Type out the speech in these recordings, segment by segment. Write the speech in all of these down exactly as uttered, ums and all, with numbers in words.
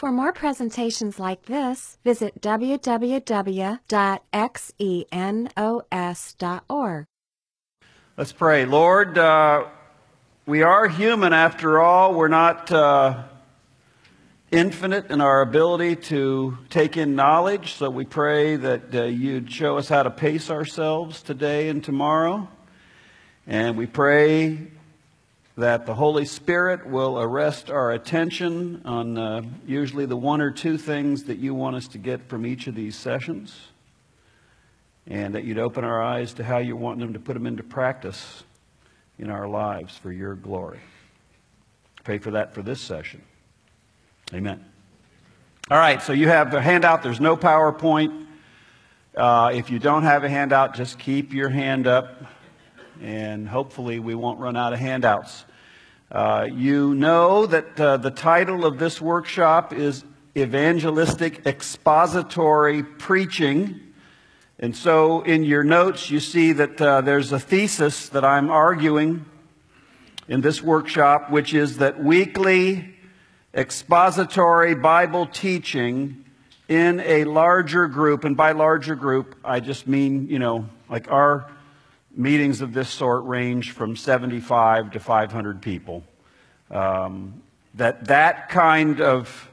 For more presentations like this, visit w w w dot xenos dot org. Let's pray. Lord, uh, we are human after all. We're not uh, infinite in our ability to take in knowledge, so we pray that uh, you'd show us how to pace ourselves today and tomorrow. And we pray that the Holy Spirit will arrest our attention on uh, usually the one or two things that you want us to get from each of these sessions, and that you'd open our eyes to how you want them to put them into practice in our lives for your glory. Pray for that for this session. Amen. All right, so you have the handout. There's no PowerPoint. Uh, if you don't have a handout, just keep your hand up, and hopefully we won't run out of handouts. Uh, you know that uh, the title of this workshop is Evangelistic Expository Preaching. And so in your notes you see that uh, there's a thesis that I'm arguing in this workshop, which is that weekly expository Bible teaching in a larger group, and by larger group I just mean, you know, like our meetings of this sort range from seventy-five to five hundred people. Um, that that kind of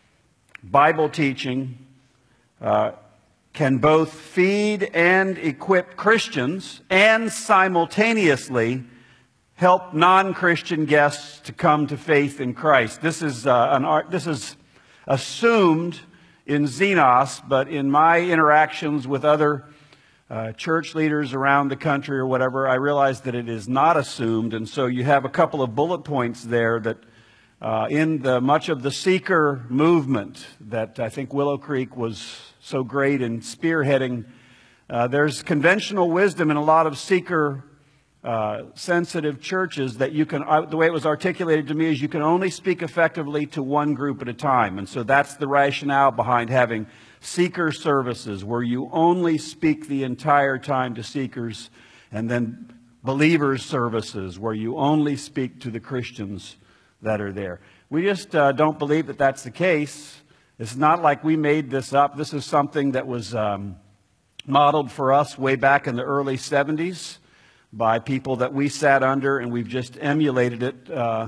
Bible teaching uh, can both feed and equip Christians and simultaneously help non-Christian guests to come to faith in Christ. This is uh, an art, this is assumed in Xenos, but in my interactions with other Uh, church leaders around the country or whatever, I realize that it is not assumed. And so you have a couple of bullet points there that uh, in the much of the seeker movement that I think Willow Creek was so great in spearheading, uh, there's conventional wisdom in a lot of seeker uh, sensitive churches that you can, uh, the way it was articulated to me is you can only speak effectively to one group at a time. And so that's the rationale behind having seeker services, where you only speak the entire time to seekers, and then believers services, where you only speak to the Christians that are there. We just uh, don't believe that that's the case. It's not like we made this up. This is something that was um, modeled for us way back in the early seventies by people that we sat under, and we've just emulated it uh,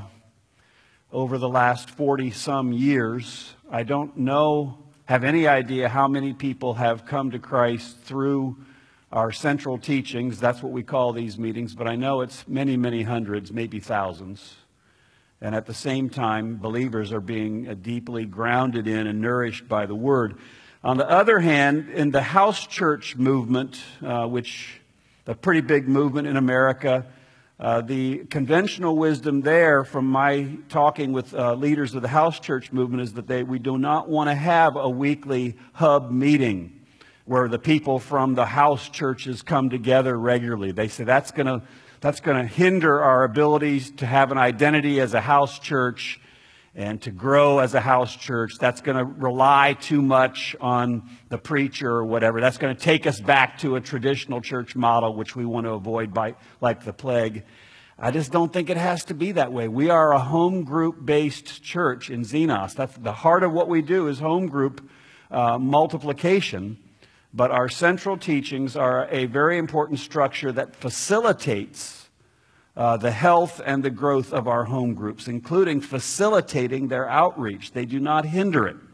over the last forty some years. I don't know have any idea how many people have come to Christ through our central teachings. That's what we call these meetings, but I know it's many, many hundreds, maybe thousands. And at the same time, believers are being uh, deeply grounded in and nourished by the Word. On the other hand, in the house church movement, uh, which a pretty big movement in America, Uh, the conventional wisdom there from my talking with uh, leaders of the house church movement is that they, we do not want to have a weekly hub meeting where the people from the house churches come together regularly. They say that's going to that's going to hinder our abilities to have an identity as a house church and to grow as a house church. That's going to rely too much on the preacher or whatever. That's going to take us back to a traditional church model, which we want to avoid by like the plague. I just don't think it has to be that way. We are a home group-based church in Xenos. That's the heart of what we do is home group uh, multiplication. But our central teachings are a very important structure that facilitates Uh, the health and the growth of our home groups, including facilitating their outreach. They do not hinder it.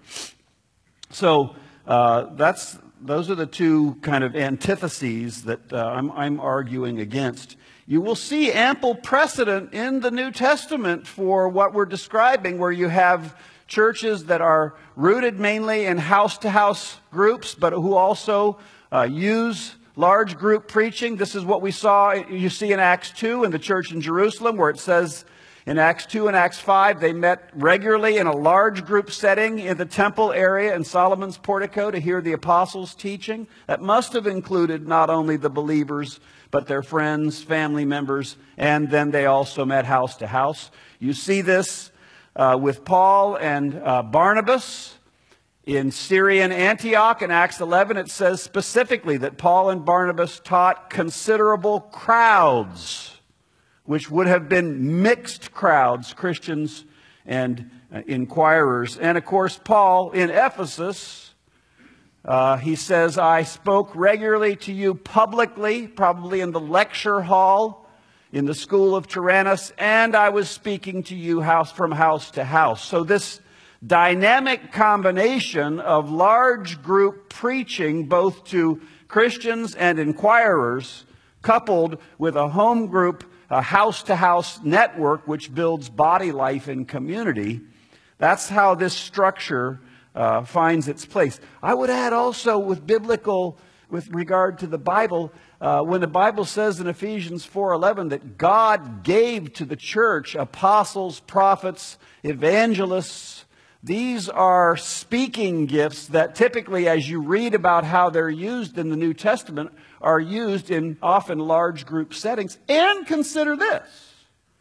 So uh, that's those are the two kind of antitheses that uh, I'm, I'm arguing against. You will see ample precedent in the New Testament for what we're describing, where you have churches that are rooted mainly in house-to-house groups, but who also uh, use large group preaching. This is what we saw, you see in Acts two in the church in Jerusalem, where it says in Acts two and Acts five, they met regularly in a large group setting in the temple area in Solomon's portico to hear the apostles' teaching. That must have included not only the believers, but their friends, family members, and then they also met house to house. You see this uh, with Paul and uh, Barnabas. In Syrian Antioch in Acts eleven, it says specifically that Paul and Barnabas taught considerable crowds, which would have been mixed crowds, Christians and uh, inquirers. And of course, Paul in Ephesus, uh, he says, I spoke regularly to you publicly, probably in the lecture hall, in the school of Tyrannus, and I was speaking to you house from house to house. So this dynamic combination of large group preaching, both to Christians and inquirers, coupled with a home group, a house-to-house network which builds body life and community, that's how this structure uh, finds its place. I would add also with biblical, with regard to the Bible, uh, when the Bible says in Ephesians four eleven that God gave to the church apostles, prophets, evangelists, these are speaking gifts that typically, as you read about how they're used in the New Testament, are used in often large group settings. And consider this.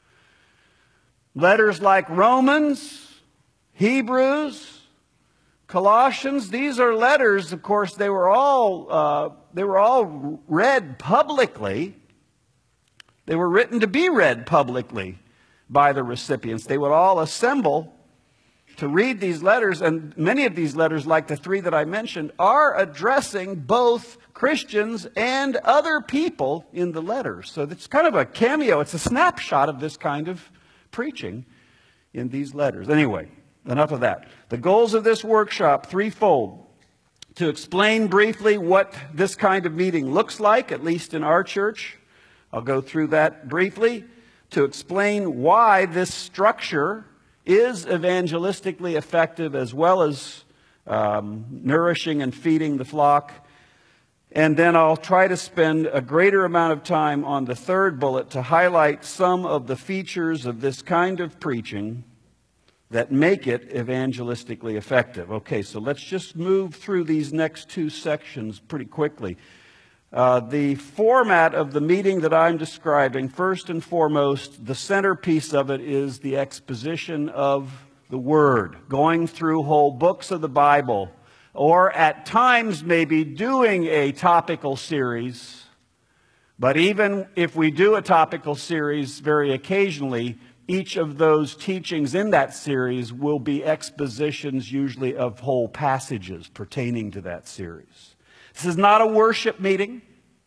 Letters like Romans, Hebrews, Colossians, these are letters, of course, they were all, uh, they were all read publicly. They were written to be read publicly by the recipients. They would all assemble to read these letters, and many of these letters, like the three that I mentioned, are addressing both Christians and other people in the letters. So it's kind of a cameo. It's a snapshot of this kind of preaching in these letters. Anyway, enough of that. The goals of this workshop, threefold. To explain briefly what this kind of meeting looks like, at least in our church. I'll go through that briefly. To explain why this structure is evangelistically effective as well as um, nourishing and feeding the flock. And then I'll try to spend a greater amount of time on the third bullet to highlight some of the features of this kind of preaching that make it evangelistically effective. Okay, so let's just move through these next two sections pretty quickly. Uh, the format of the meeting that I'm describing, first and foremost, the centerpiece of it is the exposition of the Word, going through whole books of the Bible, or at times maybe doing a topical series. But even if we do a topical series very occasionally, each of those teachings in that series will be expositions usually of whole passages pertaining to that series. This is not a worship meeting.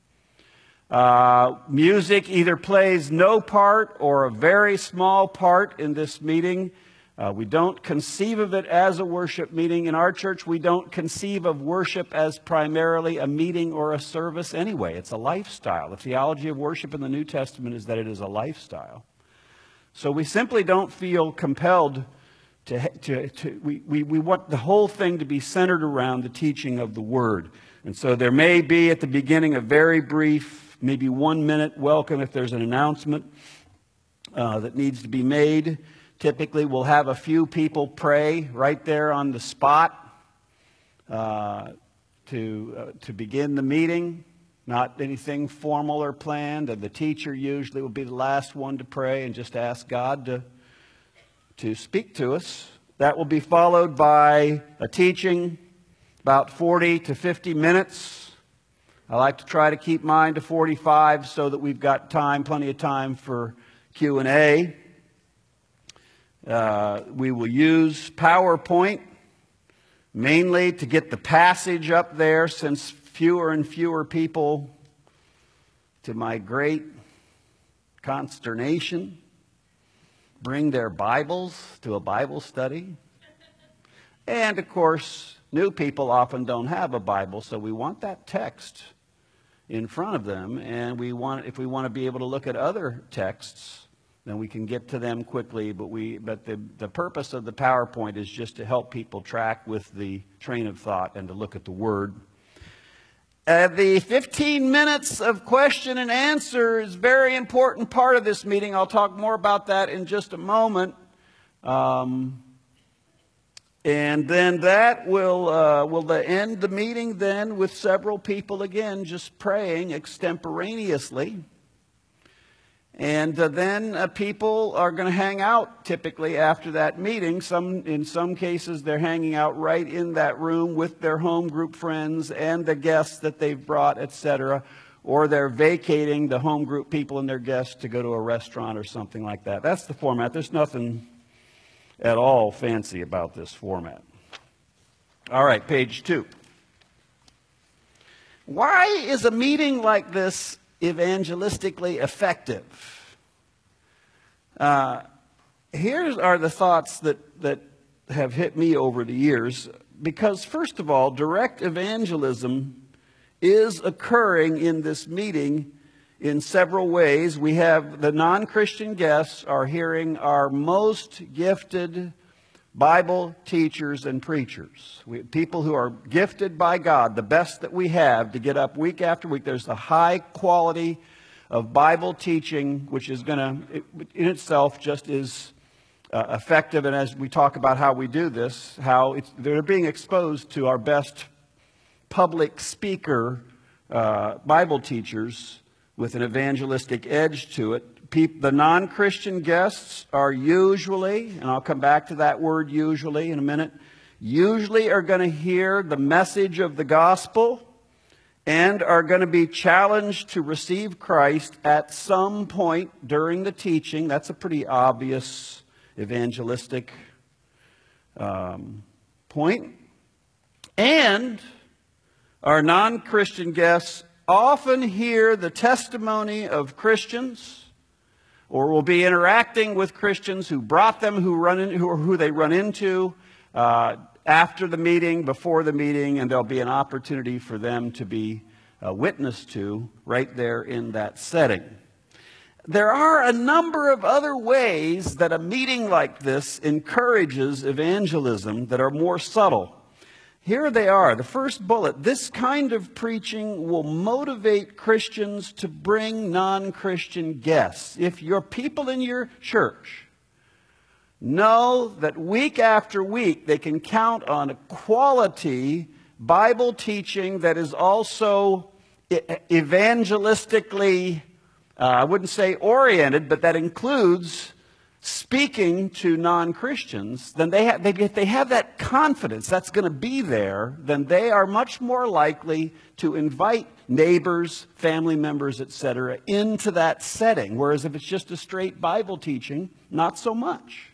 Uh, music either plays no part or a very small part in this meeting. Uh, we don't conceive of it as a worship meeting. In our church, we don't conceive of worship as primarily a meeting or a service anyway. It's a lifestyle. The theology of worship in the New Testament is that it is a lifestyle. So we simply don't feel compelled to, to, to we, we, we want the whole thing to be centered around the teaching of the Word. And so there may be at the beginning a very brief, maybe one minute welcome if there's an announcement uh, that needs to be made. Typically we'll have a few people pray right there on the spot uh, to, uh, to begin the meeting. Not anything formal or planned. And the teacher usually will be the last one to pray and just ask God to, to speak to us. That will be followed by a teaching about forty to fifty minutes. I like to try to keep mine to forty-five so that we've got time, plenty of time for Q and A. Uh, we will use PowerPoint mainly to get the passage up there, since fewer and fewer people, to my great consternation, bring their Bibles to a Bible study. And of course, new people often don't have a Bible, so we want that text in front of them, and we want, if we want to be able to look at other texts, then we can get to them quickly. But we, but the, the purpose of the PowerPoint is just to help people track with the train of thought and to look at the Word. Uh, the fifteen minutes of question and answer is a very important part of this meeting. I'll talk more about that in just a moment. Um, and then that will, uh, will end the meeting then with several people again just praying extemporaneously. And uh, then uh, people are going to hang out typically after that meeting. Some, in some cases, they're hanging out right in that room with their home group friends and the guests that they've brought, et cetera. Or they're vacating the home group people and their guests to go to a restaurant or something like that. That's the format. There's nothing, at all fancy about this format. All right, page two. Why is a meeting like this evangelistically effective? Uh, here are the thoughts that, that have hit me over the years. Because, first of all, direct evangelism is occurring in this meeting in several ways. We have the non-Christian guests are hearing our most gifted Bible teachers and preachers. We, people who are gifted by God, the best that we have to get up week after week. There's a high quality of Bible teaching, which is going to, in itself, just is uh, effective. And as we talk about how we do this, how it's, they're being exposed to our best public speaker uh, Bible teachers with an evangelistic edge to it. People, the non-Christian guests are usually, and I'll come back to that word usually in a minute, usually are going to hear the message of the gospel and are going to be challenged to receive Christ at some point during the teaching. That's a pretty obvious evangelistic um, point. And our non-Christian guests often hear the testimony of Christians, or will be interacting with Christians who brought them, who run in, who, who they run into uh, after the meeting, before the meeting, and there'll be an opportunity for them to be uh, witnessed to right there in that setting. There are a number of other ways that a meeting like this encourages evangelism that are more subtle. Here they are. The first bullet. This kind of preaching will motivate Christians to bring non-Christian guests. If your people in your church know that week after week they can count on a quality Bible teaching that is also evangelistically, uh, I wouldn't say oriented, but that includes speaking to non-Christians, then they have, they, if they have that confidence that's going to be there, then they are much more likely to invite neighbors, family members, et cetera, into that setting. Whereas if it's just a straight Bible teaching, not so much.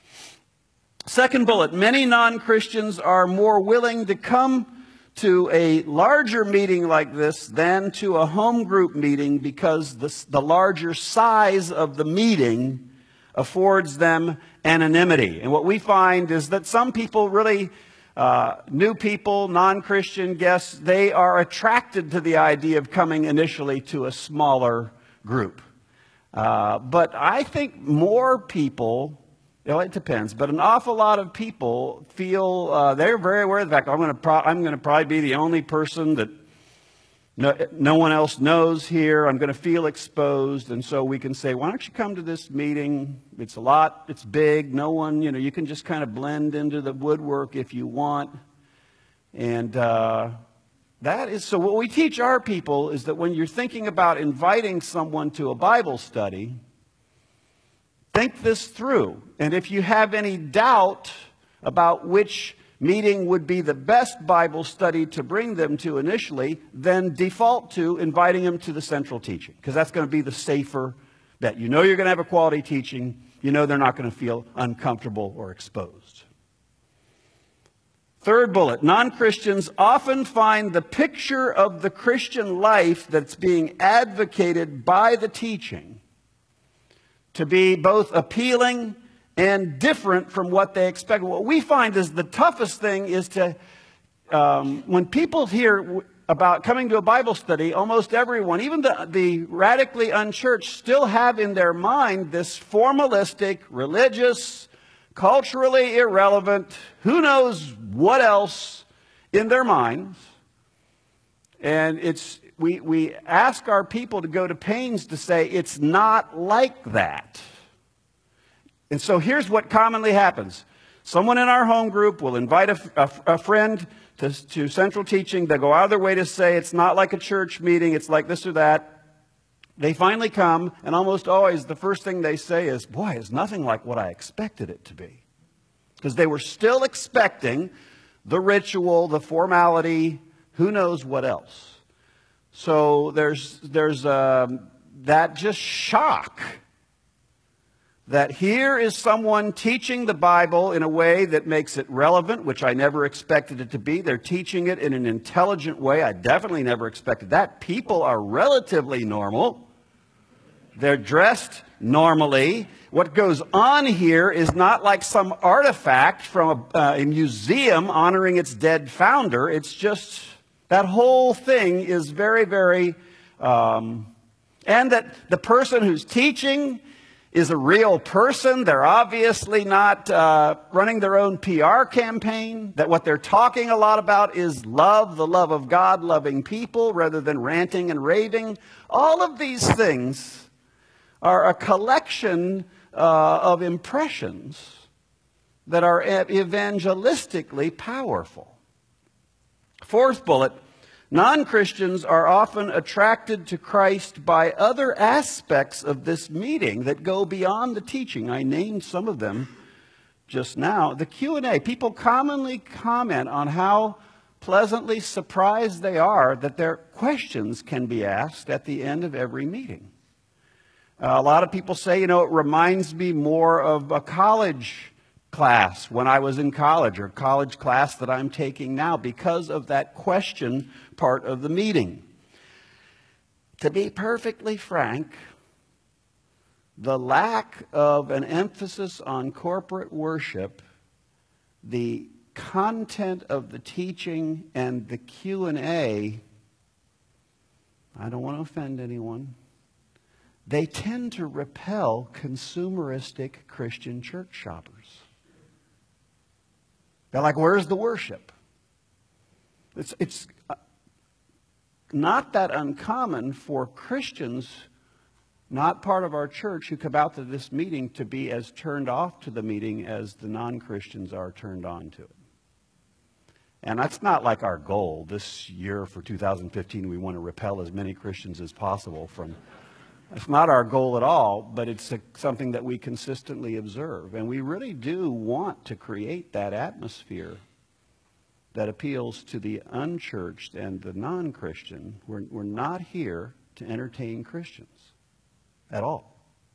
Second bullet, many non-Christians are more willing to come to a larger meeting like this than to a home group meeting because the, the larger size of the meeting affords them anonymity. And what we find is that some people really, uh, new people, non-Christian guests, they are attracted to the idea of coming initially to a smaller group. Uh, but I think more people, well, it depends, but an awful lot of people feel, uh, they're very aware of the fact, I'm going to pro- I'm going to probably be the only person that No, no one else knows here. I'm going to feel exposed. And so we can say, why don't you come to this meeting? It's a lot. It's big. No one, you know, you can just kind of blend into the woodwork if you want. And uh, that is, so what we teach our people is that when you're thinking about inviting someone to a Bible study, think this through. And if you have any doubt about which meeting would be the best Bible study to bring them to initially, then default to inviting them to the central teaching, because that's going to be the safer bet. You know you're going to have a quality teaching. You know they're not going to feel uncomfortable or exposed. Third bullet, non-Christians often find the picture of the Christian life that's being advocated by the teaching to be both appealing and different from what they expect. What we find is the toughest thing is to, um, when people hear about coming to a Bible study, almost everyone, even the, the radically unchurched, still have in their mind this formalistic, religious, culturally irrelevant, who knows what else in their minds. And it's we, we ask our people to go to pains to say it's not like that. And so here's what commonly happens. Someone in our home group will invite a, a, a friend to, to central teaching. They'll go out of their way to say it's not like a church meeting. It's like this or that. They finally come, and almost always the first thing they say is, boy, it's nothing like what I expected it to be. Because they were still expecting the ritual, the formality, who knows what else. So there's, there's um, that just shock that here is someone teaching the Bible in a way that makes it relevant, which I never expected it to be. They're teaching it in an intelligent way. I definitely never expected that. People are relatively normal. They're dressed normally. What goes on here is not like some artifact from a, uh, a museum honoring its dead founder. It's just, that whole thing is very, very, um, and that the person who's teaching is a real person. They're obviously not uh, running their own P R campaign. That what they're talking a lot about is love, the love of God, loving people, rather than ranting and raving. All of these things are a collection uh, of impressions that are evangelistically powerful. Fourth bullet, non-Christians are often attracted to Christ by other aspects of this meeting that go beyond the teaching. I named some of them just now. The Q and A, people commonly comment on how pleasantly surprised they are that their questions can be asked at the end of every meeting. Uh, a lot of people say, you know, it reminds me more of a college class when I was in college, or college class that I'm taking now, because of that question part of the meeting. To be perfectly frank, the lack of an emphasis on corporate worship, the content of the teaching, and the Q and A, I don't want to offend anyone, they tend to repel consumeristic Christian church shoppers. They're like, where's the worship? It's, it's not that uncommon for Christians, not part of our church, who come out to this meeting to be as turned off to the meeting as the non-Christians are turned on to it. And that's not like our goal. This year for two thousand fifteen, we want to repel as many Christians as possible from... It's not our goal at all, but it's a, something that we consistently observe. And we really do want to create that atmosphere that appeals to the unchurched and the non-Christian. We're, we're not here to entertain Christians at all.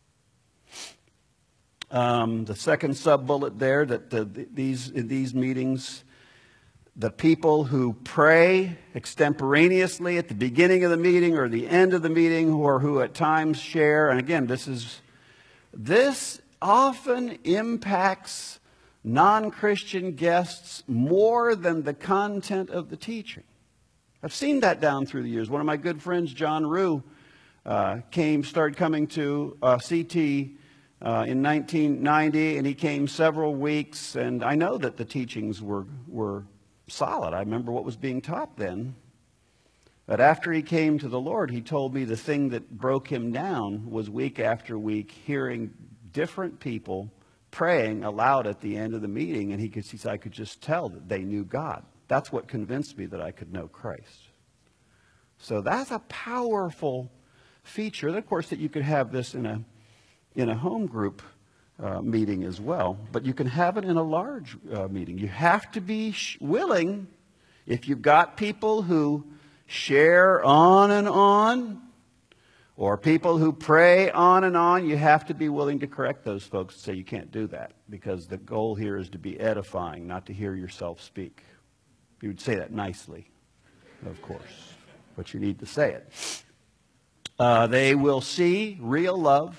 Um, the second sub-bullet there, that the, the, these, in these meetings, the people who pray extemporaneously at the beginning of the meeting or the end of the meeting, or who at times share, and again, this is this often impacts non-Christian guests more than the content of the teaching. I've seen that down through the years. One of my good friends, John Rue, uh, came, started coming to uh, C T uh, in nineteen ninety, and he came several weeks, and I know that the teachings were were solid. I remember what was being taught then. But after he came to the Lord, he told me the thing that broke him down was week after week hearing different people praying aloud at the end of the meeting, and he could see, I could just tell that they knew God. That's what convinced me that I could know Christ. So that's a powerful feature. And of course, that you could have this in a in a home group Uh, meeting as well, but you can have it in a large uh, meeting. You have to be sh- willing, if you've got people who share on and on, or people who pray on and on, you have to be willing to correct those folks and say you can't do that, because the goal here is to be edifying, not to hear yourself speak. You would say that nicely, of course, but you need to say it. Uh, they will see real love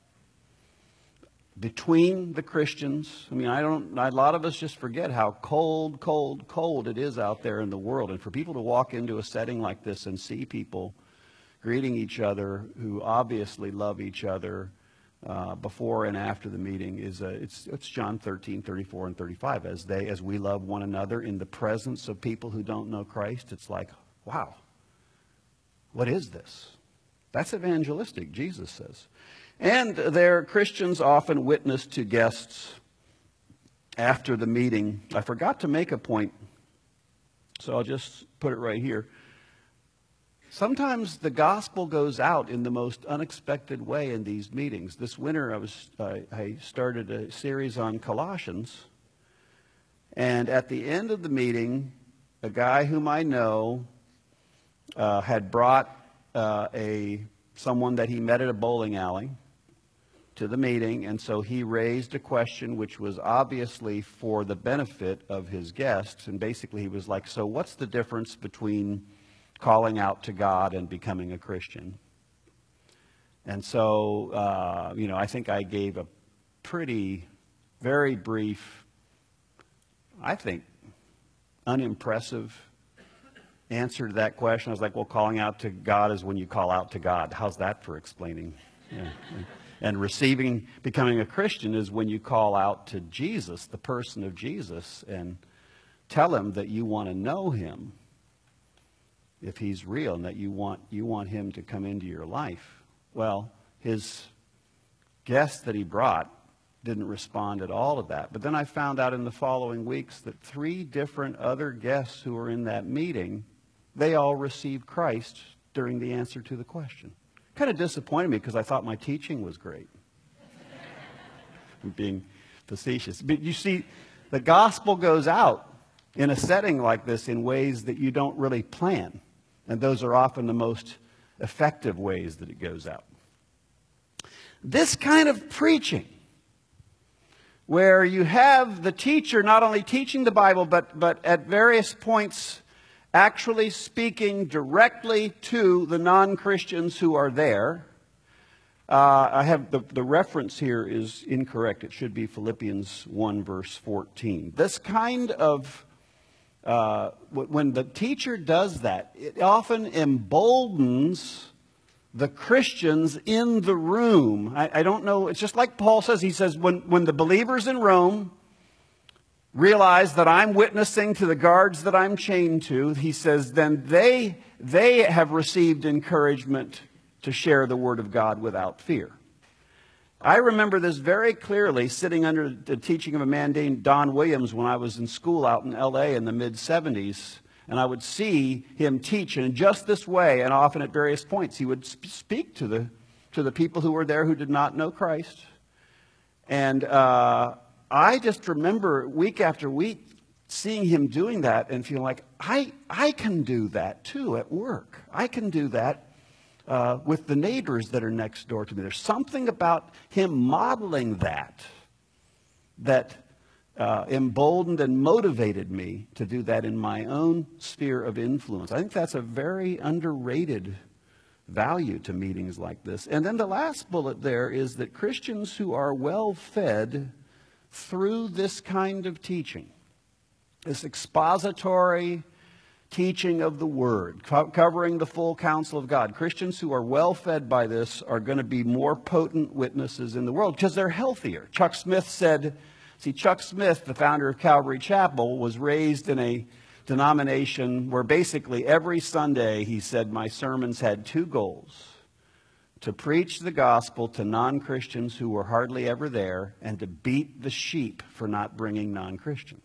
between the Christians. I mean, I don't, a lot of us just forget how cold, cold, cold it is out there in the world. And for people to walk into a setting like this and see people greeting each other who obviously love each other uh, before and after the meeting is, a, it's, it's John thirteen, thirty-four, and thirty-five. As they, as we love one another in the presence of people who don't know Christ, it's like, wow, what is this? That's evangelistic, Jesus says. And their Christians often witness to guests after the meeting. I forgot to make a point, so I'll just put it right here. Sometimes the gospel goes out in the most unexpected way in these meetings. This winter, I was uh, I started a series on Colossians, and at the end of the meeting, a guy whom I know uh, had brought uh, a someone that he met at a bowling alley to the meeting, and so he raised a question which was obviously for the benefit of his guests, and basically he was like, so what's the difference between calling out to God and becoming a Christian? And so, uh, you know, I think I gave a pretty, very brief, I think, unimpressive answer to that question. I was like, well, calling out to God is when you call out to God. How's that for explaining? Yeah. And receiving, becoming a Christian is when you call out to Jesus, the person of Jesus, and tell him that you want to know him, if he's real, and that you want, you want him to come into your life. Well, his guests that he brought didn't respond at all to that. But then I found out in the following weeks that three different other guests who were in that meeting, they all received Christ during the answer to the question. Kind of disappointed me because I thought my teaching was great. I'm being facetious. But you see, the gospel goes out in a setting like this in ways that you don't really plan. And those are often the most effective ways that it goes out. This kind of preaching, where you have the teacher not only teaching the Bible, but, but at various points actually speaking directly to the non-Christians who are there. Uh, I have the, the reference here is incorrect. It should be Philippians one, verse fourteen. This kind of, uh, when the teacher does that, it often emboldens the Christians in the room. I, I don't know, it's just like Paul says. He says, when, when the believers in Rome realize that I'm witnessing to the guards that I'm chained to, he says, then they, they have received encouragement to share the word of God without fear. I remember this very clearly sitting under the teaching of a man named Don Williams when I was in school out in L A in the mid seventies. And I would see him teach in just this way, and often at various points he would sp- speak to the, to the people who were there who did not know Christ. And uh, I just remember week after week seeing him doing that and feeling like, I, I can do that too at work. I can do that uh, with the neighbors that are next door to me. There's something about him modeling that that uh, emboldened and motivated me to do that in my own sphere of influence. I think that's a very underrated value to meetings like this. And then the last bullet there is that Christians who are well fed through this kind of teaching, this expository teaching of the Word, co- covering the full counsel of God, Christians who are well fed by this are going to be more potent witnesses in the world because they're healthier. Chuck Smith said, see, Chuck Smith, the founder of Calvary Chapel, was raised in a denomination where basically every Sunday, he said, my sermons had two goals: to preach the gospel to non-Christians who were hardly ever there, and to beat the sheep for not bringing non-Christians.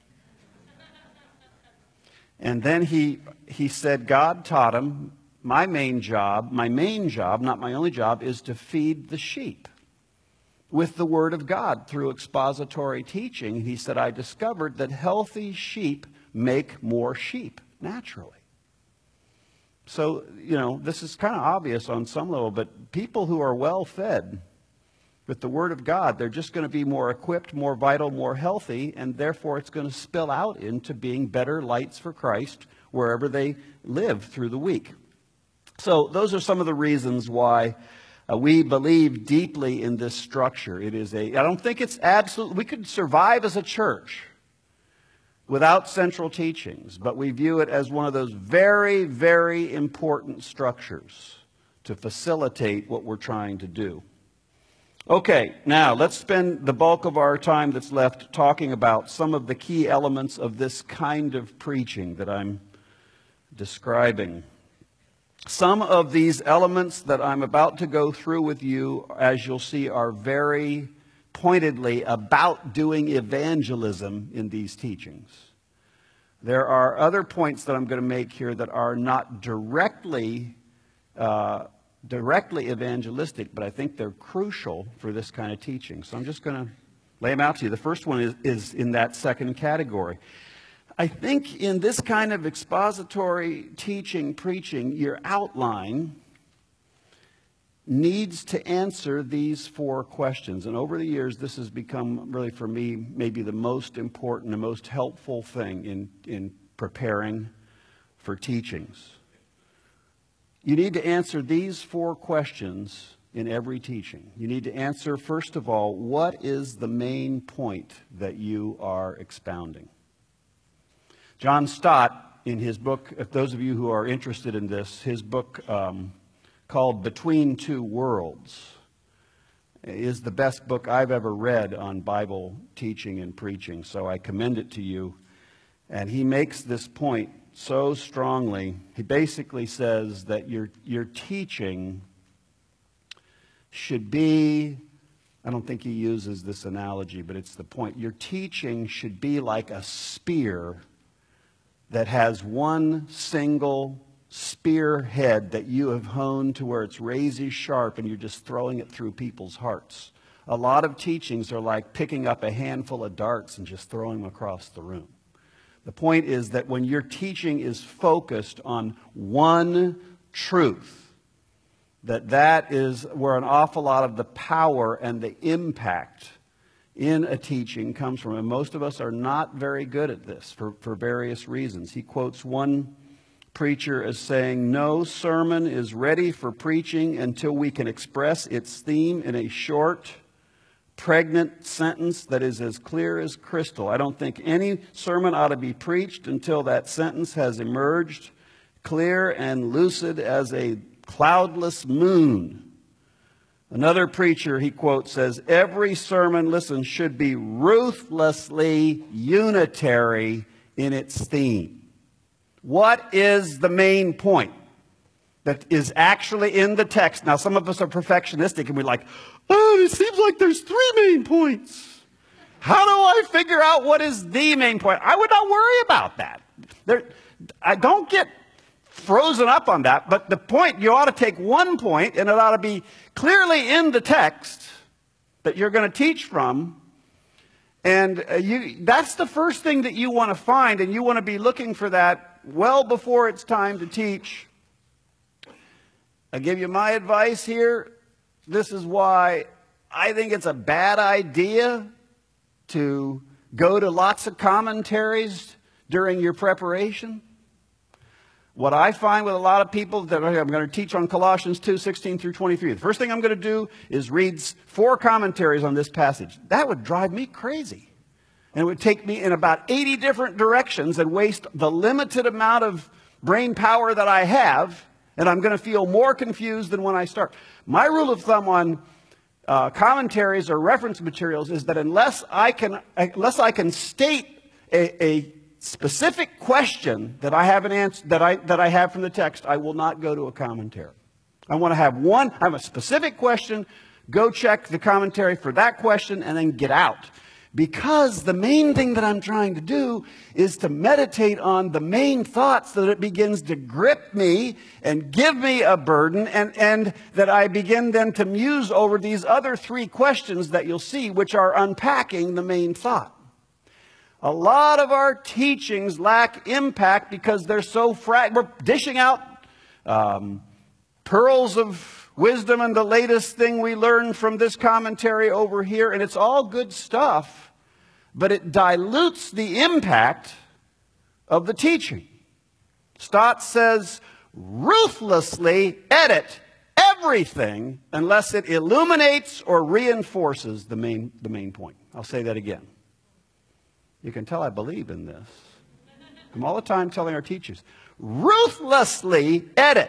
And then he, he said God taught him, my main job, my main job, not my only job, is to feed the sheep with the Word of God through expository teaching. He said, I discovered that healthy sheep make more sheep naturally. So, you know, this is kind of obvious on some level, but people who are well fed with the Word of God, they're just going to be more equipped, more vital, more healthy, and therefore it's going to spill out into being better lights for Christ wherever they live through the week. So those are some of the reasons why uh, we believe deeply in this structure. It is a, I don't think it's absolute, we could survive as a church without central teachings, but we view it as one of those very, very important structures to facilitate what we're trying to do. Okay, now let's spend the bulk of our time that's left talking about some of the key elements of this kind of preaching that I'm describing. Some of these elements that I'm about to go through with you, as you'll see, are very pointedly about doing evangelism in these teachings. There are other points that I'm going to make here that are not directly uh, directly evangelistic, but I think they're crucial for this kind of teaching. So I'm just going to lay them out to you. The first one is, is in that second category. I think in this kind of expository teaching, preaching, your outline needs to answer these four questions. And over the years, this has become really, for me, maybe the most important and most helpful thing in, in preparing for teachings. You need to answer these four questions in every teaching. You need to answer, first of all, what is the main point that you are expounding? John Stott, in his book, if those of you who are interested in this, his book um, called Between Two Worlds is the best book I've ever read on Bible teaching and preaching, so I commend it to you. And he makes this point so strongly. He basically says that your, your teaching should be, I don't think he uses this analogy, but it's the point. Your teaching should be like a spear that has one single spearhead that you have honed to where it's razor sharp and you're just throwing it through people's hearts. A lot of teachings are like picking up a handful of darts and just throwing them across the room. The point is that when your teaching is focused on one truth, that that is where an awful lot of the power and the impact in a teaching comes from. And most of us are not very good at this for, for various reasons. He quotes one preacher as saying, "No sermon is ready for preaching until we can express its theme in a short, pregnant sentence that is as clear as crystal. I don't think any sermon ought to be preached until that sentence has emerged clear and lucid as a cloudless moon." Another preacher, he quotes, says, "Every sermon, listen, should be ruthlessly unitary in its theme." What is the main point that is actually in the text? Now, some of us are perfectionistic and we're like, oh, it seems like there's three main points. How do I figure out what is the main point? I would not worry about that. There, I don't get frozen up on that, but the point, you ought to take one point and it ought to be clearly in the text that you're going to teach from. And uh, you, that's the first thing that you want to find, and you want to be looking for that well before it's time to teach. I'll give you my advice here. This is why I think it's a bad idea to go to lots of commentaries during your preparation. What I find with a lot of people, that I'm going to teach on Colossians two, sixteen through twenty-three. The first thing I'm going to do is read four commentaries on this passage. That would drive me crazy. And it would take me in about eighty different directions and waste the limited amount of brain power that I have. And I'm going to feel more confused than when I start. My rule of thumb on uh, commentaries or reference materials is that unless I can, unless I can state a, a specific question that I have an answer, that I that I have from the text, I will not go to a commentary. I want to have one. I have a specific question. Go check the commentary for that question, and then get out. Because the main thing that I'm trying to do is to meditate on the main thoughts, so that it begins to grip me and give me a burden, and, and that I begin then to muse over these other three questions that you'll see, which are unpacking the main thought. A lot of our teachings lack impact because they're so frag- we're dishing out um, pearls of wisdom and the latest thing we learned from this commentary over here, and it's all good stuff, but it dilutes the impact of the teaching. Stott says, ruthlessly edit everything unless it illuminates or reinforces the main, the main point. I'll say that again. You can tell I believe in this. I'm all the time telling our teachers, ruthlessly edit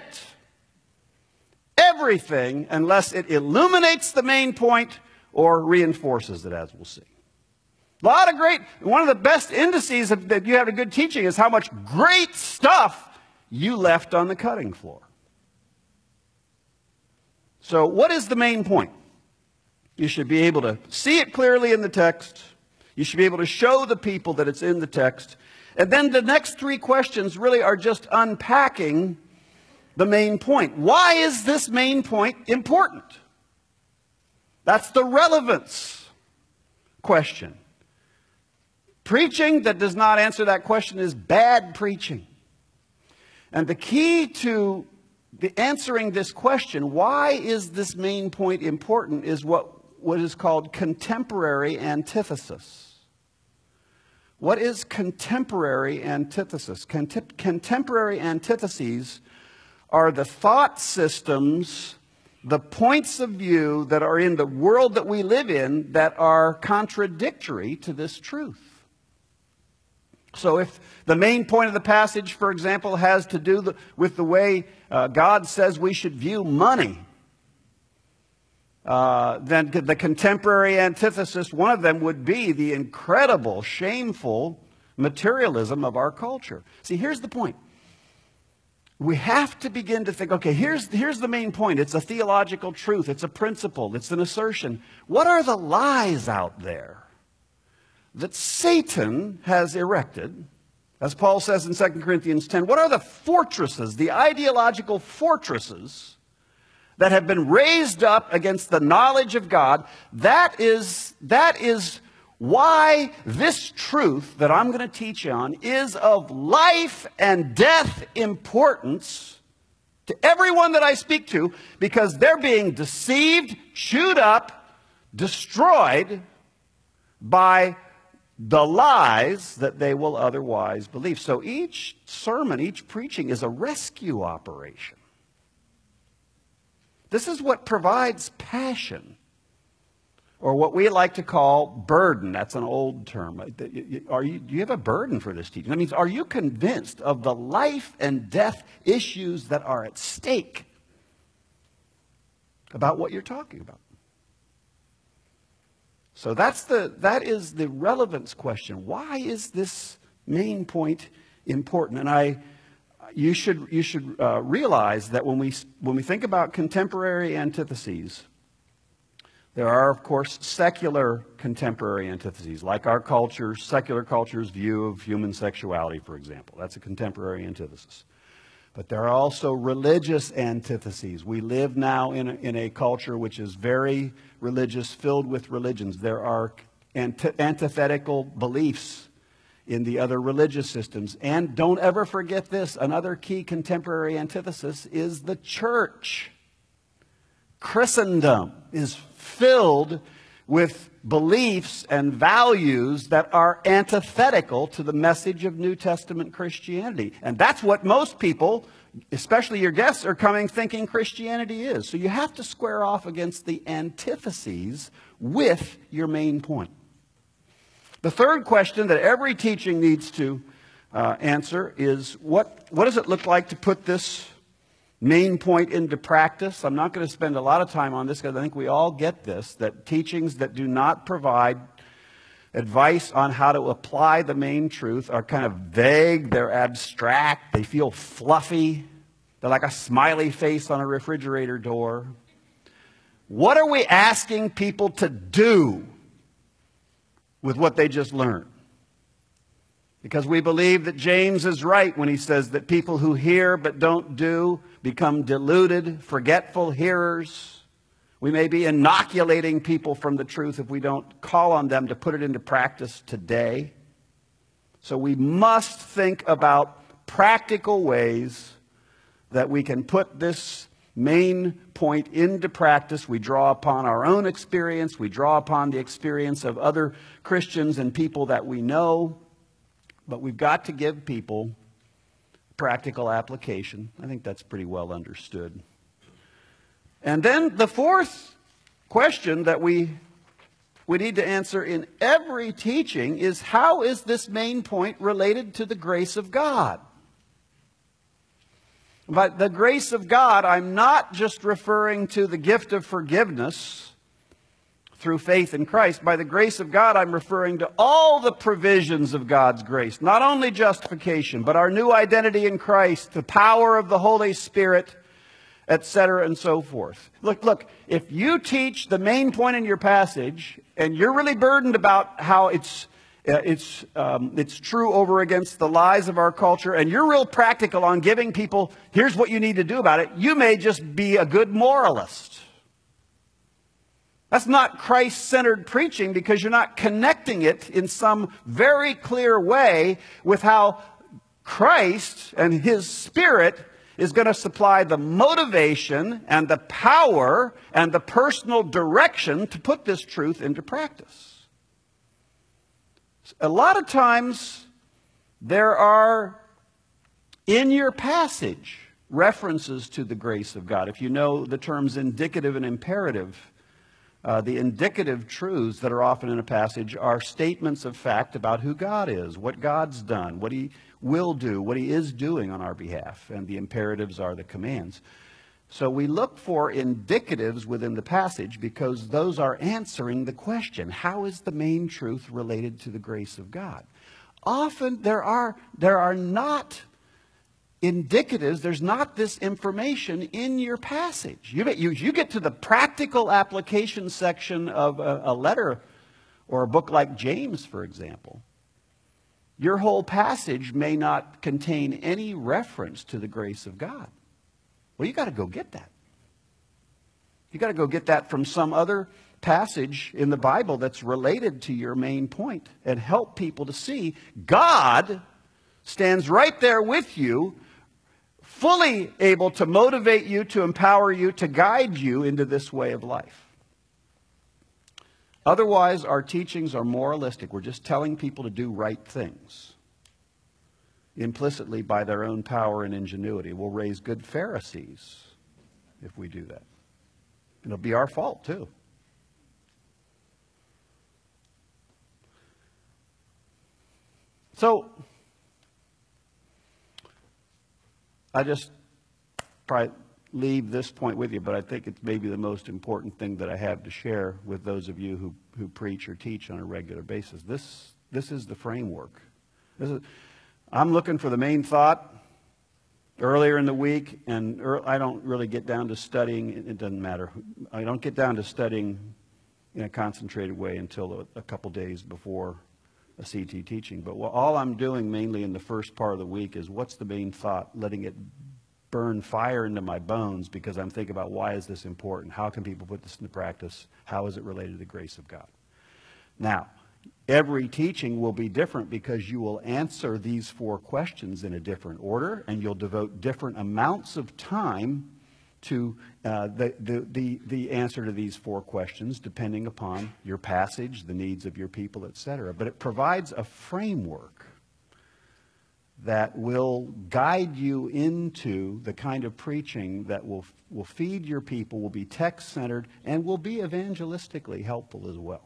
everything unless it illuminates the main point or reinforces it, as we'll see. A lot of great, one of the best indices of, that you have a good teaching is how much great stuff you left on the cutting floor. So what is the main point? You should be able to see it clearly in the text. You should be able to show the people that it's in the text. And then the next three questions really are just unpacking the main point. Why is this main point important? That's the relevance question. Preaching that does not answer that question is bad preaching. And the key to the answering this question, why is this main point important, is what, what is called contemporary antithesis. What is contemporary antithesis? Contem- contemporary antitheses are the thought systems, the points of view that are in the world that we live in that are contradictory to this truth. So if the main point of the passage, for example, has to do the, with the way uh, God says we should view money, uh, then the contemporary antithesis, one of them would be the incredible, shameful materialism of our culture. See, here's the point. We have to begin to think, okay, here's, here's the main point. It's a theological truth. It's a principle. It's an assertion. What are the lies out there that Satan has erected? As Paul says in Second Corinthians ten, what are the fortresses, the ideological fortresses that have been raised up against the knowledge of God? That is, that is why this truth that I'm going to teach on is of life and death importance to everyone that I speak to, because they're being deceived, chewed up, destroyed by the lies that they will otherwise believe. So each sermon, each preaching is a rescue operation. This is what provides passion, or what we like to call burden. That's an old term. Are you, do you have a burden for this teaching? That means, are you convinced of the life and death issues that are at stake about what you're talking about? So that's the, that is the relevance question. Why is this main point important? And I, you should, you should uh, realize that when we, when we think about contemporary antitheses, there are, of course, secular contemporary antitheses, like our culture's, secular culture's view of human sexuality, for example. That's a contemporary antithesis. But there are also religious antitheses. We live now in a, in a culture which is very religious, filled with religions. There are anti- antithetical beliefs in the other religious systems. And don't ever forget this, another key contemporary antithesis is the church. Christendom is filled with beliefs and values that are antithetical to the message of New Testament Christianity. And that's what most people, especially your guests, are coming thinking Christianity is. So you have to square off against the antitheses with your main point. The third question that every teaching needs to uh, answer is, what, what does it look like to put this main point into practice? I'm not going to spend a lot of time on this because I think we all get this, that teachings that do not provide advice on how to apply the main truth are kind of vague, they're abstract, they feel fluffy, they're like a smiley face on a refrigerator door. What are we asking people to do with what they just learned? Because we believe that James is right when he says that people who hear but don't do become deluded, forgetful hearers. We may be inoculating people from the truth if we don't call on them to put it into practice today. So we must think about practical ways that we can put this main point into practice. We draw upon our own experience. We draw upon the experience of other Christians and people that we know. But we've got to give people practical application. I think that's pretty well understood. And then the fourth question that we, we need to answer in every teaching is, how is this main point related to the grace of God? By the grace of God, I'm not just referring to the gift of forgiveness through faith in Christ. By the grace of God, I'm referring to all the provisions of God's grace. Not only justification, but our new identity in Christ, the power of the Holy Spirit, et cetera, and so forth. Look, look, if you teach the main point in your passage, and you're really burdened about how it's uh, it's um, it's true over against the lies of our culture, and you're real practical on giving people, here's what you need to do about it, you may just be a good moralist. That's not Christ-centered preaching, because you're not connecting it in some very clear way with how Christ and His Spirit is going to supply the motivation and the power and the personal direction to put this truth into practice. A lot of times there are in your passage references to the grace of God. If you know the terms indicative and imperative, uh, the indicative truths that are often in a passage are statements of fact about who God is, what God's done, what he will do, what he is doing on our behalf, and the imperatives are the commands. So we look for indicatives within the passage because those are answering the question, how is the main truth related to the grace of God? Often there are, there are not indicatives, there's not this information in your passage. You, you, you get to the practical application section of a, a letter or a book like James, for example. Your whole passage may not contain any reference to the grace of God. Well, you got to go get that. You got to go get that from some other passage in the Bible that's related to your main point and help people to see God stands right there with you, fully able to motivate you, to empower you, to guide you into this way of life. Otherwise, our teachings are moralistic. We're just telling people to do right things implicitly by their own power and ingenuity. We'll raise good Pharisees if we do that. It'll be our fault, too. So, I just probably leave this point with you, but I think it's maybe the most important thing that I have to share with those of you who, who preach or teach on a regular basis. This, this is the framework. This is, I'm looking for the main thought earlier in the week, and I don't really get down to studying. It doesn't matter. I don't get down to studying in a concentrated way until a, a couple days before a C T teaching. But what, all I'm doing mainly in the first part of the week is what's the main thought, letting it burn fire into my bones because I'm thinking about why is this important? How can people put this into practice? How is it related to the grace of God? Now, every teaching will be different because you will answer these four questions in a different order, and you'll devote different amounts of time to uh, the, the, the, the answer to these four questions depending upon your passage, the needs of your people, et cetera. But it provides a framework that will guide you into the kind of preaching that will, will feed your people, will be text-centered, and will be evangelistically helpful as well.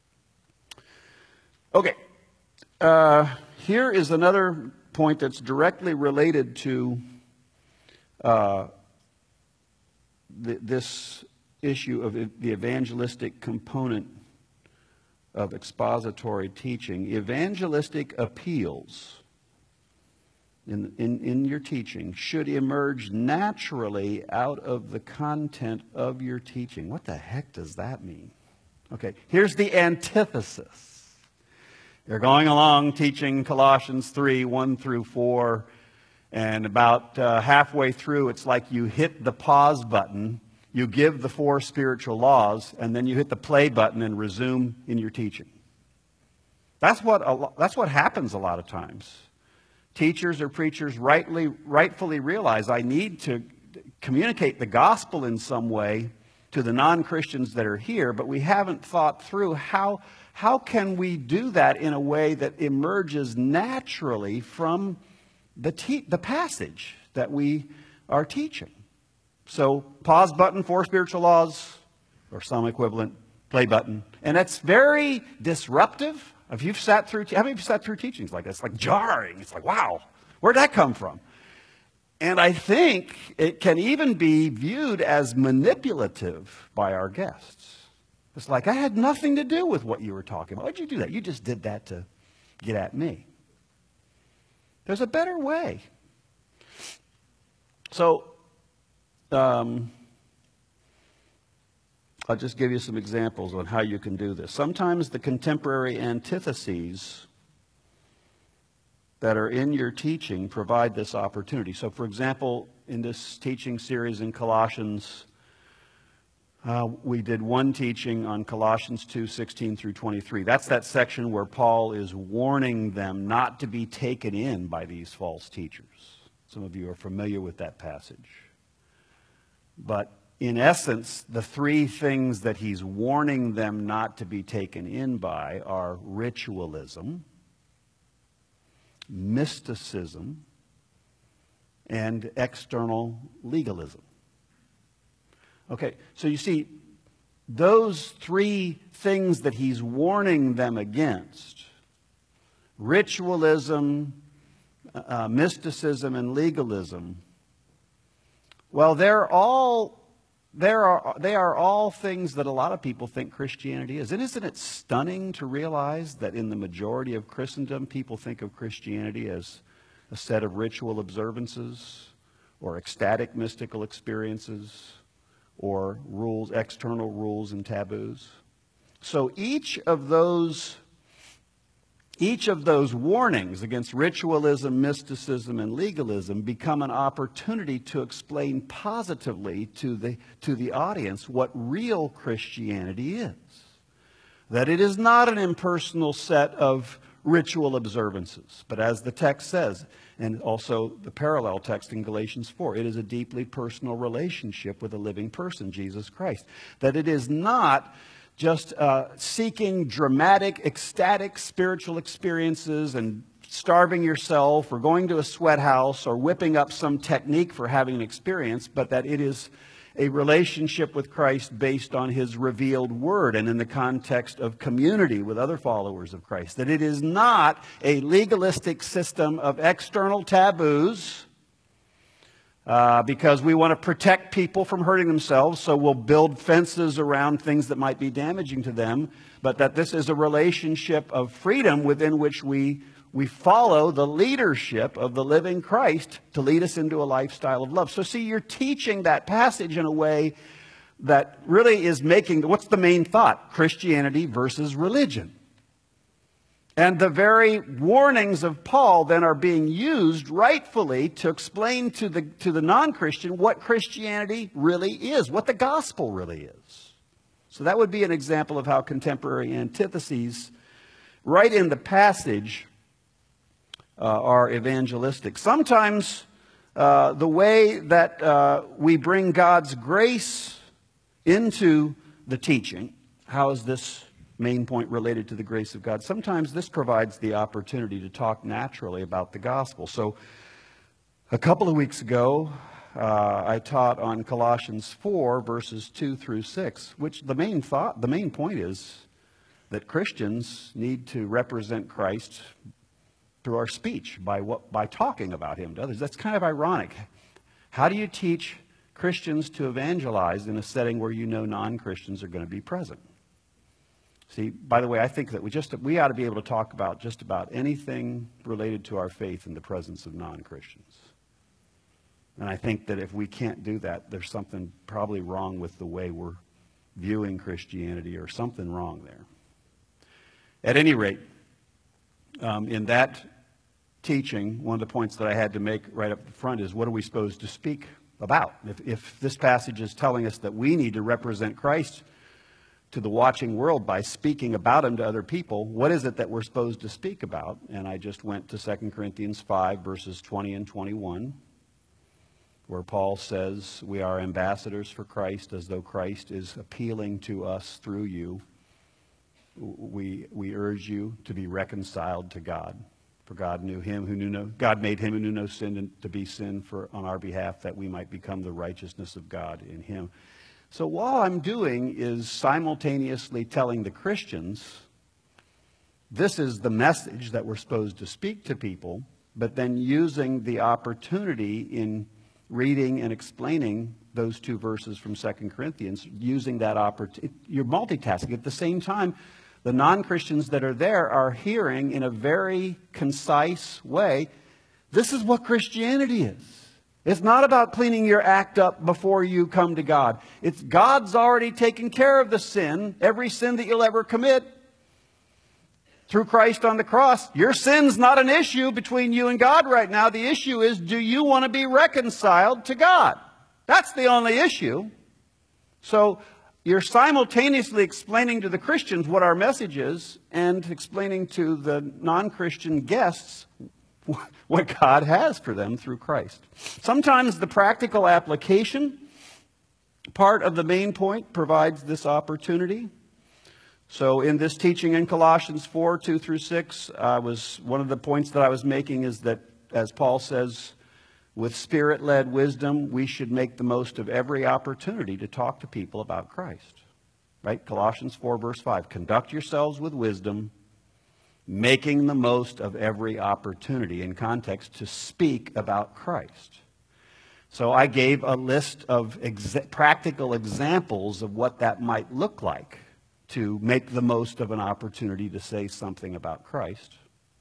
Okay, uh, here is another point that's directly related to uh, th this issue of the evangelistic component of expository teaching. Evangelistic appeals in, in, in your teaching should emerge naturally out of the content of your teaching. What the heck does that mean? Okay, here's the antithesis. You're going along teaching Colossians three, one through four, and about uh, halfway through, it's like you hit the pause button, you give the four spiritual laws, and then you hit the play button and resume in your teaching. That's what, a, that's what happens a lot of times. Teachers or preachers rightly, rightfully realize I need to communicate the gospel in some way to the non-Christians that are here, but we haven't thought through how, how can we do that in a way that emerges naturally from the, te the passage that we are teaching. So pause button, four spiritual laws, or some equivalent, play button. And it's very disruptive. If you've sat through, how many of you sat through teachings like that? It's like jarring. It's like, wow, where'd that come from? And I think it can even be viewed as manipulative by our guests. It's like, I had nothing to do with what you were talking about. Why'd you do that? You just did that to get at me. There's a better way. So, um, I'll just give you some examples on how you can do this. Sometimes the contemporary antitheses that are in your teaching provide this opportunity. So, for example, in this teaching series in Colossians, uh, we did one teaching on Colossians two, sixteen through twenty-three. That's that section where Paul is warning them not to be taken in by these false teachers. Some of you are familiar with that passage. But in essence, the three things that he's warning them not to be taken in by are ritualism, mysticism, and external legalism. Okay, so you see, those three things that he's warning them against, ritualism, uh, mysticism, and legalism, well, they're all, there are, they are all things that a lot of people think Christianity is. And isn't it stunning to realize that in the majority of Christendom, people think of Christianity as a set of ritual observances or ecstatic mystical experiences or rules, external rules and taboos? So each of those Each of those warnings against ritualism, mysticism, and legalism become an opportunity to explain positively to the, to the audience what real Christianity is. That it is not an impersonal set of ritual observances, but as the text says, and also the parallel text in Galatians four, it is a deeply personal relationship with a living person, Jesus Christ. That it is not just uh, seeking dramatic, ecstatic spiritual experiences and starving yourself or going to a sweat house or whipping up some technique for having an experience, but that it is a relationship with Christ based on his revealed word and in the context of community with other followers of Christ. That it is not a legalistic system of external taboos, Uh, because we want to protect people from hurting themselves, so we'll build fences around things that might be damaging to them, but that this is a relationship of freedom within which we, we follow the leadership of the living Christ to lead us into a lifestyle of love. So see, you're teaching that passage in a way that really is making, what's the main thought? Christianity versus religion. And the very warnings of Paul then are being used rightfully to explain to the, to the non-Christian what Christianity really is, what the gospel really is. So that would be an example of how contemporary antitheses, right in the passage, uh, are evangelistic. Sometimes uh, the way that uh, we bring God's grace into the teaching, how is this main point related to the grace of God? Sometimes this provides the opportunity to talk naturally about the gospel. So a couple of weeks ago, uh, I taught on Colossians four, verses two through six, which the main thought, the main point is that Christians need to represent Christ through our speech, by what, by talking about him to others. That's kind of ironic. How do you teach Christians to evangelize in a setting where you know non-Christians are going to be present? See, by the way, I think that we just we ought to be able to talk about just about anything related to our faith in the presence of non-Christians. And I think that if we can't do that, there's something probably wrong with the way we're viewing Christianity, or something wrong there. At any rate, um, in that teaching, one of the points that I had to make right up front is, what are we supposed to speak about? If, if this passage is telling us that we need to represent Christ to the watching world by speaking about him to other people, what is it that we're supposed to speak about? And I just went to Second Corinthians five, verses twenty and twenty-one, where Paul says, we are ambassadors for Christ, as though Christ is appealing to us through you. We, we urge you to be reconciled to God. For God knew him who knew no, God made him who knew no sin to be sin for on our behalf, that we might become the righteousness of God in him. So all I'm doing is simultaneously telling the Christians, this is the message that we're supposed to speak to people, but then using the opportunity in reading and explaining those two verses from Second Corinthians, using that opportunity. You're multitasking. At the same time, the non-Christians that are there are hearing in a very concise way, this is what Christianity is. It's not about cleaning your act up before you come to God. It's God's already taken care of the sin, every sin that you'll ever commit through Christ on the cross. Your sin's not an issue between you and God right now. The issue is, do you want to be reconciled to God? That's the only issue. So you're simultaneously explaining to the Christians what our message is, and explaining to the non-Christian guests what God has for them through Christ. Sometimes the practical application part of the main point provides this opportunity. So in this teaching in Colossians four, two through six, I was, one of the points that I was making is that, as Paul says, with Spirit-led wisdom, we should make the most of every opportunity to talk to people about Christ. Right? Colossians four, verse five. Conduct yourselves with wisdom, making the most of every opportunity, in context, to speak about Christ. So I gave a list of exa- practical examples of what that might look like to make the most of an opportunity to say something about Christ.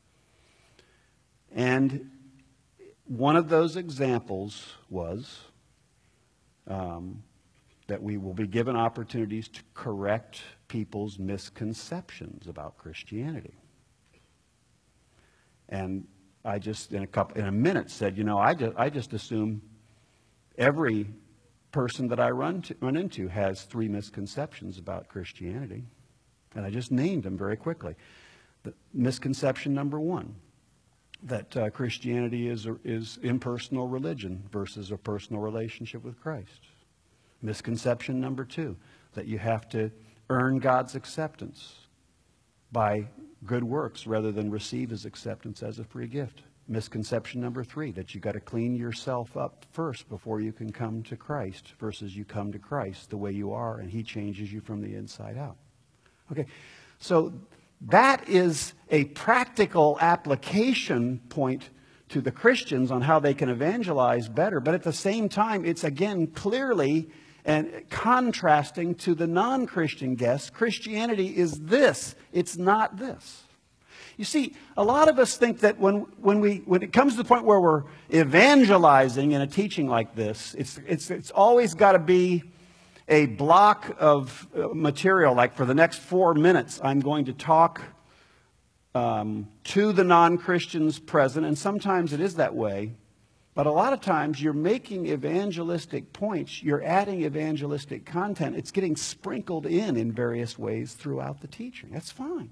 And one of those examples was um, that we will be given opportunities to correct people's misconceptions about Christianity. And I just, in a couple, in a minute, said, you know, I just, I just assume every person that I run to, run into has three misconceptions about Christianity. And I just named them very quickly. The misconception number one, that uh, Christianity is, a, is impersonal religion versus a personal relationship with Christ. Misconception number two, that you have to earn God's acceptance by good works rather than receive his acceptance as a free gift. Misconception number three, that you got to clean yourself up first before you can come to Christ, versus you come to Christ the way you are and he changes you from the inside out. Okay, so that is a practical application point to the Christians on how they can evangelize better, but at the same time, it's again clearly and contrasting to the non-Christian guests. Christianity is this, it's not this. You see, a lot of us think that when, when, we, when it comes to the point where we're evangelizing in a teaching like this, it's, it's, it's always got to be a block of material. Like for the next four minutes, I'm going to talk um, to the non-Christians present, and sometimes it is that way. But a lot of times you're making evangelistic points, you're adding evangelistic content. It's getting sprinkled in in various ways throughout the teaching. That's fine.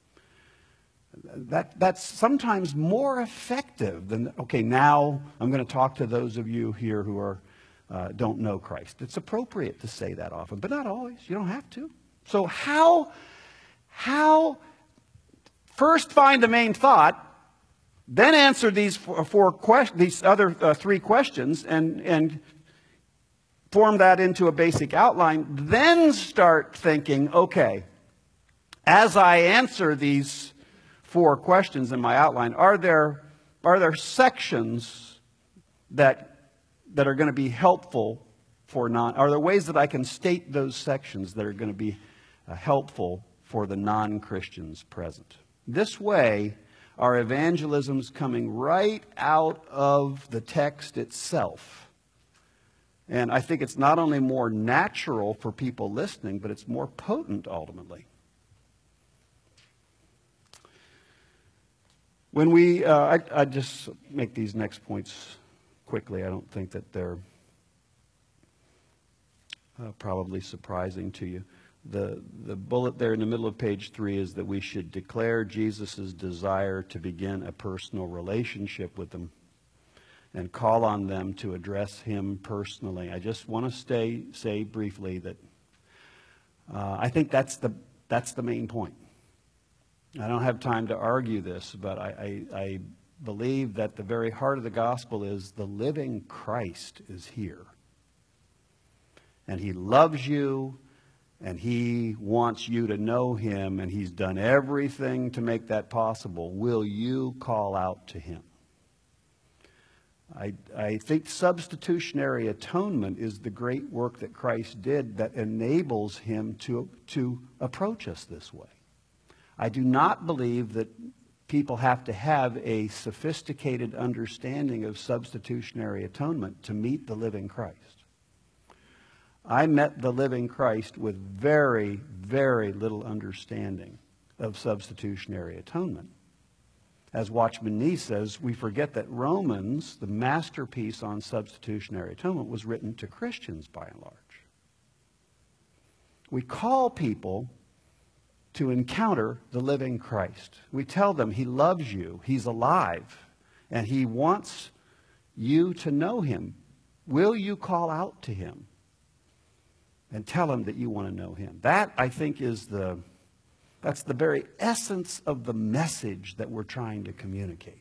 That, that's sometimes more effective than, okay, now I'm going to talk to those of you here who are uh, don't know Christ. It's appropriate to say that often, but not always. You don't have to. So how, how first find the main thought, then answer these four, four questions, these other uh, three questions, and and form that into a basic outline. Then start thinking, okay, as I answer these four questions in my outline, are there are there sections that that are going to be helpful for non? Are there ways that I can state those sections that are going to be uh, helpful for the non-Christians present? This way, our evangelism's coming right out of the text itself. And I think it's not only more natural for people listening, but it's more potent ultimately. When we, uh, I, I just make these next points quickly. I don't think that they're uh, probably surprising to you. The, the bullet there in the middle of page three is that we should declare Jesus' desire to begin a personal relationship with them and call on them to address him personally. I just want to stay, say briefly that uh, I think that's the, that's the main point. I don't have time to argue this, but I, I, I believe that the very heart of the gospel is the living Christ is here. And he loves you, and he wants you to know him, and he's done everything to make that possible. Will you call out to him? I, I think substitutionary atonement is the great work that Christ did that enables him to, to approach us this way. I do not believe that people have to have a sophisticated understanding of substitutionary atonement to meet the living Christ. I met the living Christ with very, very little understanding of substitutionary atonement. As Watchman Nee says, we forget that Romans, the masterpiece on substitutionary atonement, was written to Christians by and large. We call people to encounter the living Christ. We tell them he loves you, he's alive, And he wants you to know him. Will you call out to him and tell him that you want to know him? That, I think, is the, that's the very essence of the message that we're trying to communicate.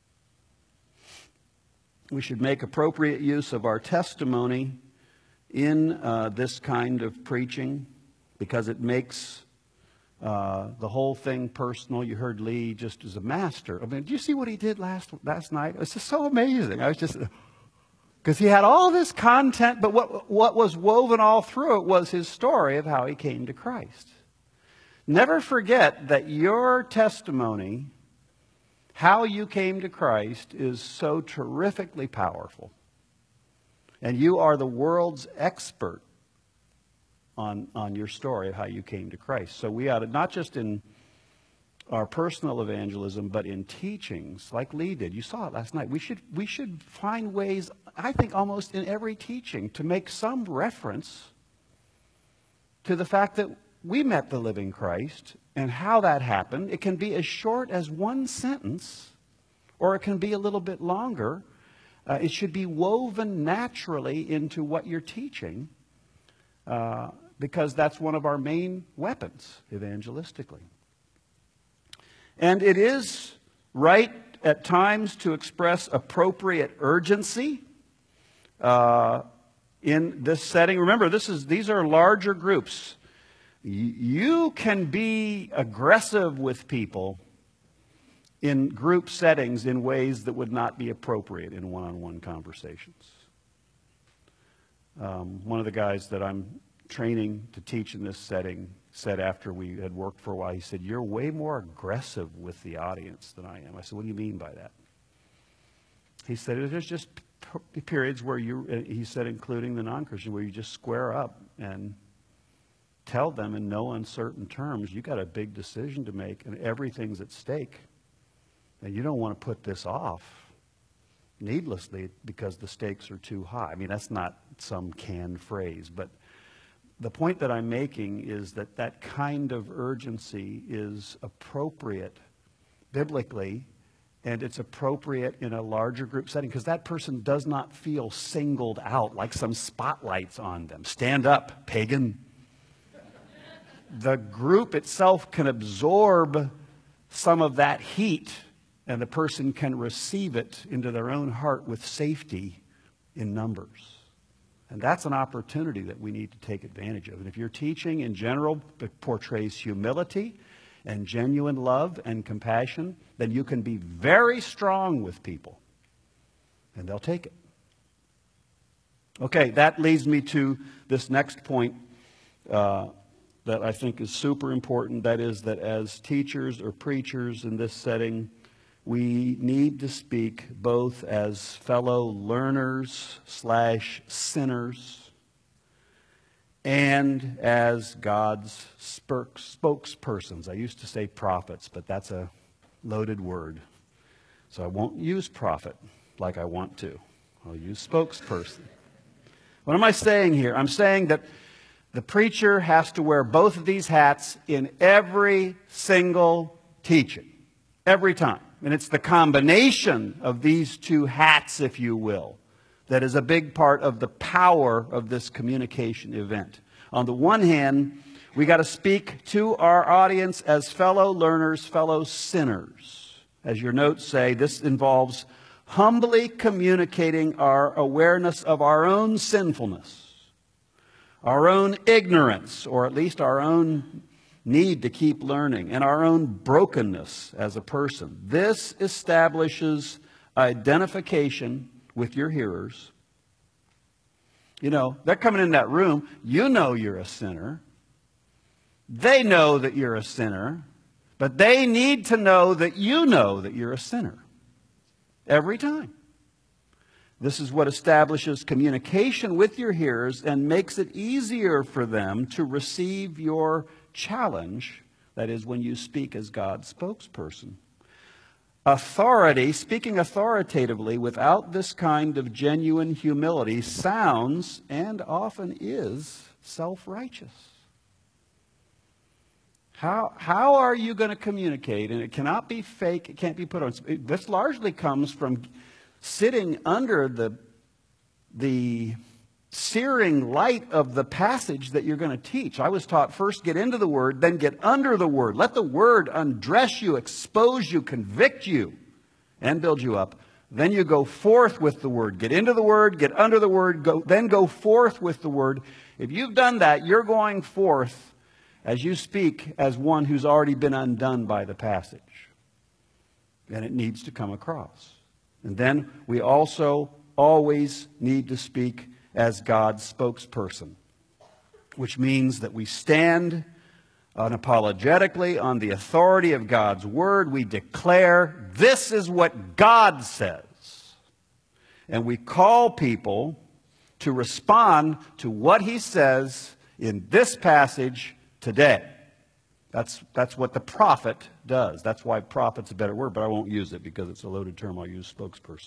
We should make appropriate use of our testimony in uh, this kind of preaching because it makes uh, the whole thing personal. You heard Lee just as a master. I mean, did you see what he did last last night? It was just so amazing. I was just... Because he had all this content, but what, what was woven all through it was his story of how he came to Christ. Never forget that your testimony, how you came to Christ, is so terrifically powerful. And you are the world's expert on, on your story of how you came to Christ. So we ought to, not just in our personal evangelism, but in teachings like Lee did. You saw it last night. We should, we should find ways, I think almost in every teaching, to make some reference to the fact that we met the living Christ and how that happened. It can be as short as one sentence, or it can be a little bit longer. Uh, it should be woven naturally into what you're teaching, uh, because that's one of our main weapons evangelistically. And it is right at times to express appropriate urgency uh, in this setting. Remember, this is these are larger groups. Y- you can be aggressive with people in group settings in ways that would not be appropriate in one-on-one conversations. Um, one of the guys that I'm training to teach in this setting said after we had worked for a while, he said, "You're way more aggressive with the audience than I am." I said, "What do you mean by that?" He said, "There's just p- periods where you," he said, including the non-Christian, where you just square up and tell them in no uncertain terms, you got a big decision to make and everything's at stake. And you don't want to put this off needlessly because the stakes are too high. I mean, that's not some canned phrase, but the point that I'm making is that that kind of urgency is appropriate biblically, and it's appropriate in a larger group setting because that person does not feel singled out like some spotlights on them. Stand up, pagan. The group itself can absorb some of that heat, and the person can receive it into their own heart with safety in numbers. And that's an opportunity that we need to take advantage of. And if your teaching in general portrays humility and genuine love and compassion, then you can be very strong with people, and they'll take it. Okay, that leads me to this next point uh, that I think is super important. That is that as teachers or preachers in this setting, we need to speak both as fellow learners slash sinners and as God's spokespersons. I used to say prophets, but that's a loaded word. So I won't use prophet like I want to. I'll use spokesperson. What am I saying here? I'm saying that the preacher has to wear both of these hats in every single teaching, every time. And it's the combination of these two hats, if you will, that is a big part of the power of this communication event. On the one hand, we got to speak to our audience as fellow learners, fellow sinners. As your notes say, this involves humbly communicating our awareness of our own sinfulness, our own ignorance, or at least our own need to keep learning, and our own brokenness as a person. This establishes identification with your hearers. You know, they're coming in that room. You know you're a sinner. They know that you're a sinner, but they need to know that you know that you're a sinner every time. This is what establishes communication with your hearers and makes it easier for them to receive your challenge, that is, when you speak as God's spokesperson. Authority, speaking authoritatively without this kind of genuine humility, sounds and often is self-righteous. How, how are you going to communicate? And it cannot be fake. It can't be put on. This largely comes from sitting under the, the searing light of the passage that you're going to teach. I was taught first get into the Word, then get under the Word. Let the Word undress you, expose you, convict you, and build you up. Then you go forth with the Word. Get into the Word, get under the Word, go, then go forth with the Word. If you've done that, you're going forth as you speak as one who's already been undone by the passage. And it needs to come across. And then we also always need to speak as God's spokesperson, which means that we stand unapologetically on the authority of God's Word. We declare, this is what God says. And we call people to respond to what He says in this passage today. That's, that's what the prophet does. That's why prophet's a better word, but I won't use it because it's a loaded term. I'll use spokesperson.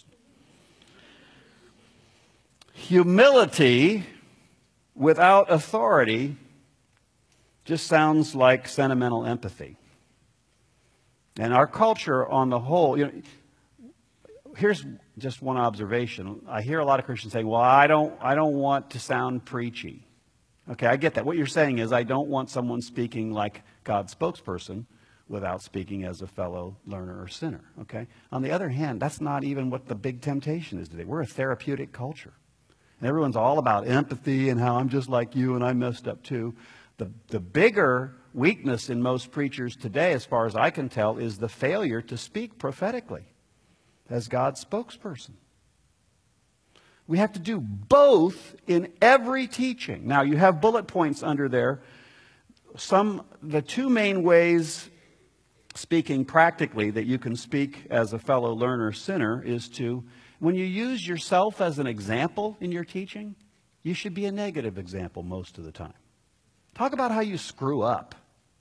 Humility without authority just sounds like sentimental empathy. And our culture on the whole, you know, here's just one observation. I hear a lot of Christians saying, well, I don't, I don't want to sound preachy. Okay, I get that. What you're saying is I don't want someone speaking like God's spokesperson without speaking as a fellow learner or sinner. Okay? On the other hand, that's not even what the big temptation is today. We're a therapeutic culture. And everyone's all about empathy and how I'm just like you and I messed up too. The, the bigger weakness in most preachers today, as far as I can tell, is the failure to speak prophetically as God's spokesperson. We have to do both in every teaching. Now, you have bullet points under there. Some, the two main ways, speaking practically, that you can speak as a fellow learner sinner is to, when you use yourself as an example in your teaching, you should be a negative example most of the time. Talk about how you screw up.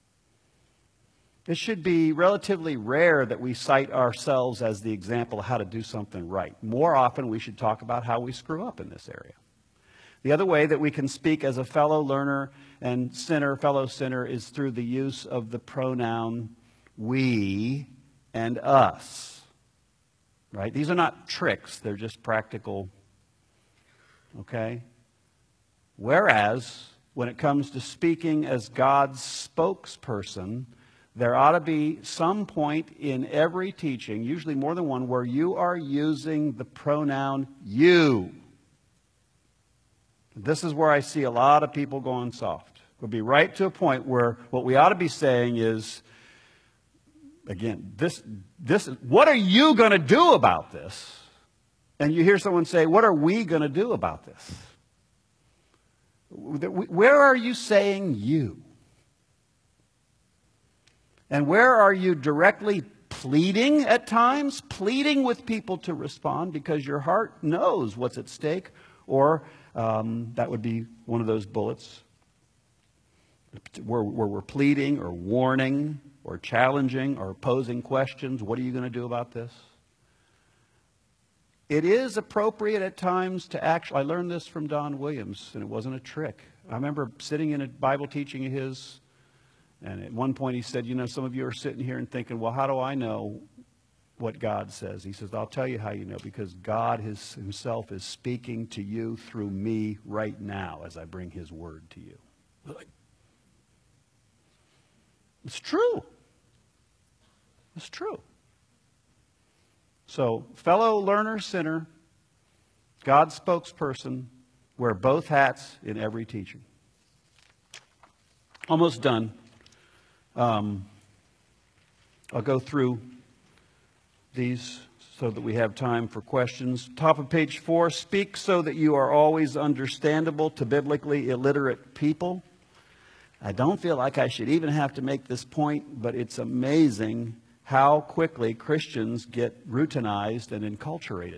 It should be relatively rare that we cite ourselves as the example of how to do something right. More often, we should talk about how we screw up in this area. The other way that we can speak as a fellow learner and sinner, fellow sinner, is through the use of the pronoun we and us. Right? These are not tricks. They're just practical. Okay? Whereas, when it comes to speaking as God's spokesperson, there ought to be some point in every teaching, usually more than one, where you are using the pronoun you. This is where I see a lot of people going soft. We'll be right to a point where what we ought to be saying is, again, this, this, what are you going to do about this? And you hear someone say, what are we going to do about this? Where are you saying you? And where are you directly pleading at times? Pleading with people to respond because your heart knows what's at stake. Or um, that would be one of those bullets where, where we're pleading or warning or challenging or posing questions. What are you going to do about this? It is appropriate at times to actually, I learned this from Don Williams, and it wasn't a trick. I remember sitting in a Bible teaching of his, and at one point he said, you know, some of you are sitting here and thinking, well, how do I know what God says? He says, I'll tell you how you know, because God his, himself is speaking to you through me right now as I bring his word to you. It's true. It's true. So, fellow learner, sinner, God's spokesperson, wear both hats in every teaching. Almost done. Um, I'll go through these so that we have time for questions. Top of page four, speak so that you are always understandable to biblically illiterate people. I don't feel like I should even have to make this point, but it's amazing how quickly Christians get routinized and enculturated.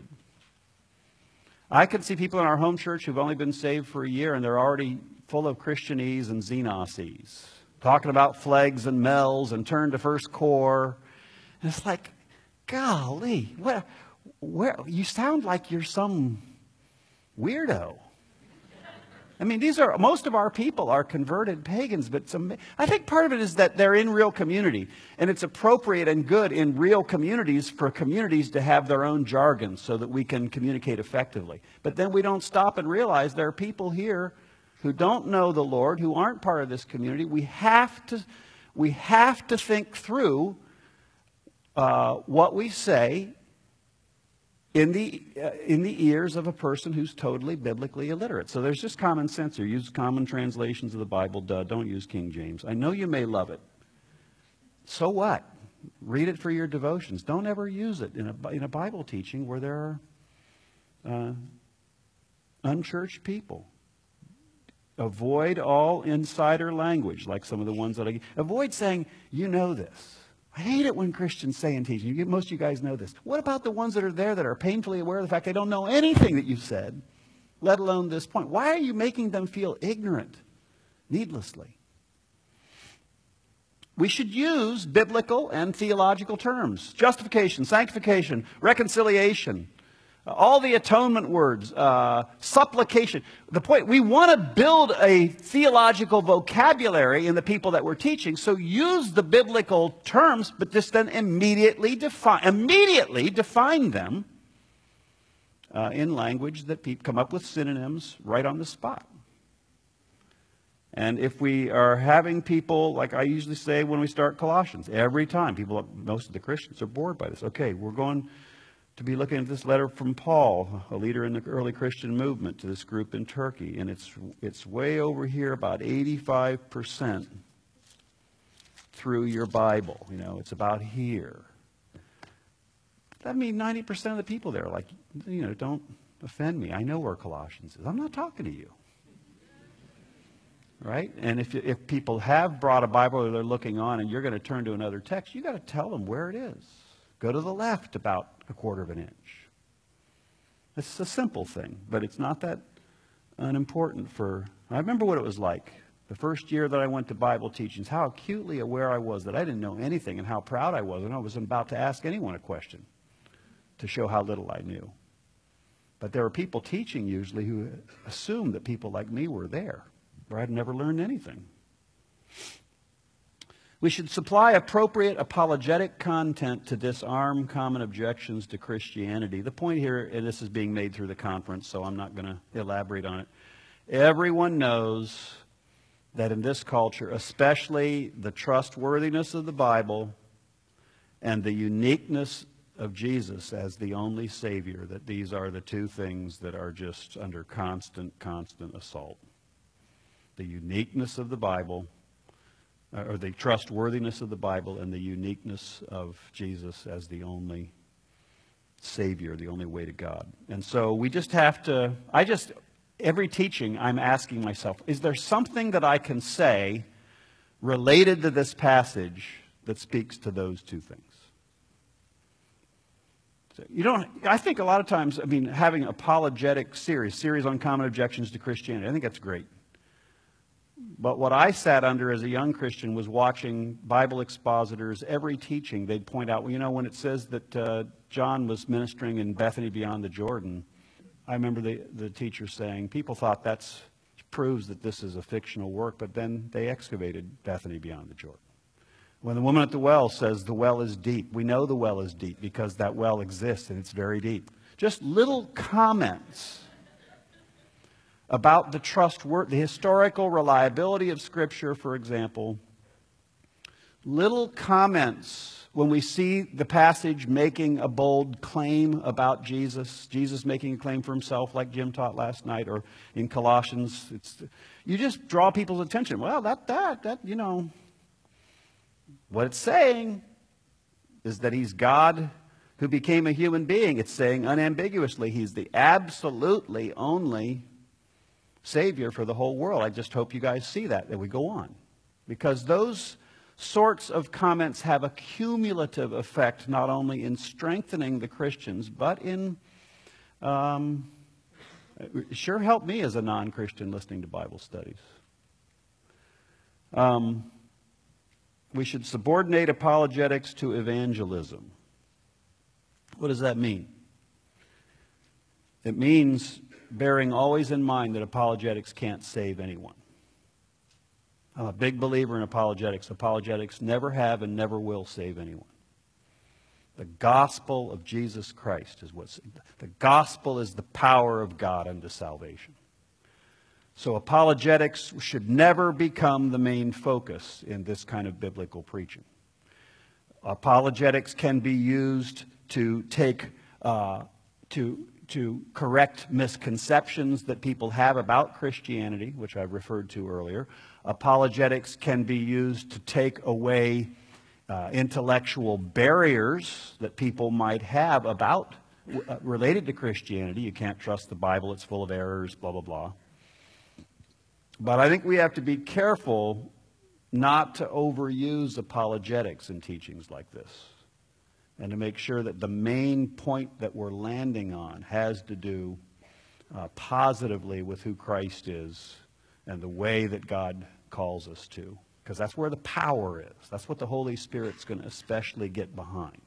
I can see people in our home church who've only been saved for a year and they're already full of Christianese and xenoses, talking about flags and mells and turn to First Core. And it's like, golly, where, where, you sound like you're some weirdo. I mean, these are, most of our people are converted pagans, but some, I think part of it is that they're in real community. And it's appropriate and good in real communities for communities to have their own jargon so that we can communicate effectively. But then we don't stop and realize there are people here who don't know the Lord, who aren't part of this community. We have to, we have to think through uh, what we say in the, uh, in the ears of a person who's totally biblically illiterate. So there's just common sense here. Use common translations of the Bible. Duh, don't use King James. I know you may love it. So what? Read it for your devotions. Don't ever use it in a, in a Bible teaching where there are uh, unchurched people. Avoid all insider language, like some of the ones that I... Avoid saying, you know this. I hate it when Christians say in teaching, you, most of you guys know this. What about the ones that are there that are painfully aware of the fact they don't know anything that you've said, let alone this point? Why are you making them feel ignorant needlessly? We should use biblical and theological terms. Justification, sanctification, reconciliation, all the atonement words, uh, supplication. The point, we want to build a theological vocabulary in the people that we're teaching, so use the biblical terms, but just then immediately define, immediately define them uh, in language that people come up with synonyms right on the spot. And if we are having people, like I usually say when we start Colossians, every time, people, most of the Christians are bored by this. Okay, we're going to be looking at this letter from Paul, a leader in the early Christian movement, to this group in Turkey. And it's, it's way over here, about eighty-five percent through your Bible. You know, it's about here. That means ninety percent of the people there are like, you know, don't offend me. I know where Colossians is. I'm not talking to you. Right? And if, if people have brought a Bible or they're looking on and you're going to turn to another text, you've got to tell them where it is. Go to the left about a quarter of an inch. It's a simple thing, but it's not that unimportant for... I remember what it was like the first year that I went to Bible teachings, how acutely aware I was that I didn't know anything and how proud I was, and I wasn't about to ask anyone a question to show how little I knew. But there were people teaching usually who assumed that people like me were there, where I'd never learned anything. We should supply appropriate apologetic content to disarm common objections to Christianity. The point here, and this is being made through the conference, so I'm not going to elaborate on it. Everyone knows that in this culture, especially the trustworthiness of the Bible and the uniqueness of Jesus as the only Savior, that these are the two things that are just under constant, constant assault. The uniqueness of the Bible, or the trustworthiness of the Bible, and the uniqueness of Jesus as the only Savior, the only way to God. And so we just have to, I just, every teaching I'm asking myself, is there something that I can say related to this passage that speaks to those two things? So you don't, I think a lot of times, I mean, having apologetic series, series on common objections to Christianity, I think that's great. But what I sat under as a young Christian was watching Bible expositors. Every teaching, they'd point out, well, you know, when it says that uh, John was ministering in Bethany beyond the Jordan, I remember the, the teacher saying, people thought that proves that this is a fictional work, but then they excavated Bethany beyond the Jordan. When the woman at the well says the well is deep, we know the well is deep because that well exists and it's very deep. Just little comments about the trustworthy, the historical reliability of Scripture, for example. Little comments when we see the passage making a bold claim about Jesus, Jesus making a claim for himself like Jim taught last night, or in Colossians, it's, you just draw people's attention. Well, that, that, that, you know, what it's saying is that he's God who became a human being. It's saying unambiguously he's the absolutely only Savior for the whole world. I just hope you guys see that, that we go on. Because those sorts of comments have a cumulative effect, not only in strengthening the Christians, but in, um, sure helped me as a non-Christian listening to Bible studies. Um, we should subordinate apologetics to evangelism. What does that mean? It means bearing always in mind that apologetics can't save anyone. I'm a big believer in apologetics. Apologetics never have and never will save anyone. The gospel of Jesus Christ is what's, the gospel is the power of God unto salvation. So apologetics should never become the main focus in this kind of biblical preaching. Apologetics can be used to take, uh, to, to correct misconceptions that people have about Christianity, which I referred to earlier. Apologetics can be used to take away uh, intellectual barriers that people might have about, uh, related to Christianity. You can't trust the Bible, it's full of errors, blah, blah, blah. But I think we have to be careful not to overuse apologetics in teachings like this, and to make sure that the main point that we're landing on has to do uh, positively with who Christ is and the way that God calls us to, because that's where the power is. That's what the Holy Spirit's going to especially get behind.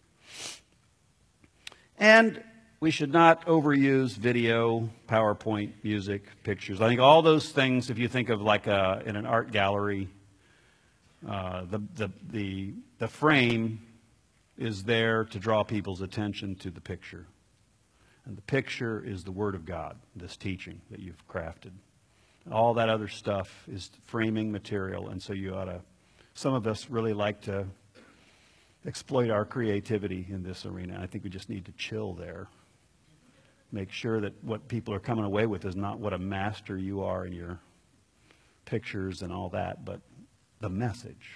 And we should not overuse video, PowerPoint, music, pictures. I think all those things, if you think of like a, in an art gallery, uh, the, the, the, the frame is there to draw people's attention to the picture. And the picture is the Word of God, this teaching that you've crafted. And all that other stuff is framing material, and so you ought to, some of us really like to exploit our creativity in this arena. I think we just need to chill there. Make sure that what people are coming away with is not what a master you are in your pictures and all that, but the message.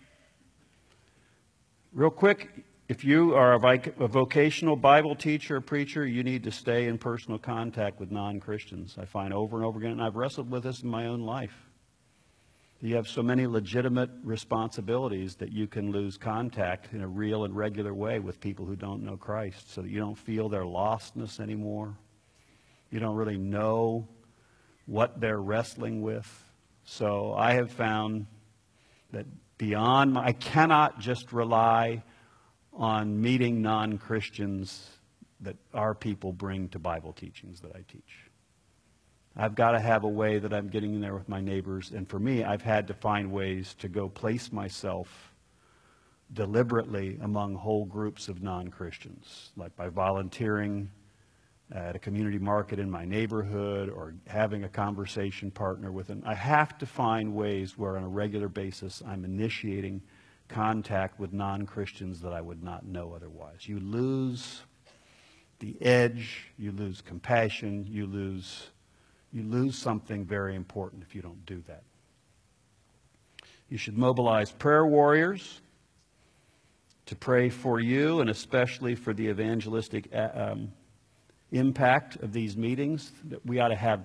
Real quick, if you are a vocational Bible teacher or preacher, you need to stay in personal contact with non-Christians. I find over and over again, and I've wrestled with this in my own life. You have so many legitimate responsibilities that you can lose contact in a real and regular way with people who don't know Christ, so that you don't feel their lostness anymore. You don't really know what they're wrestling with. So I have found that beyond my, I cannot just rely on meeting non-Christians that our people bring to Bible teachings that I teach. I've got to have a way that I'm getting in there with my neighbors. And for me, I've had to find ways to go place myself deliberately among whole groups of non-Christians, like by volunteering at a community market in my neighborhood or having a conversation partner with them. I have to find ways where on a regular basis I'm initiating contact with non-Christians that I would not know otherwise. You lose the edge, you lose compassion, you lose... You lose something very important if you don't do that. You should mobilize prayer warriors to pray for you and especially for the evangelistic um, impact of these meetings. We ought to have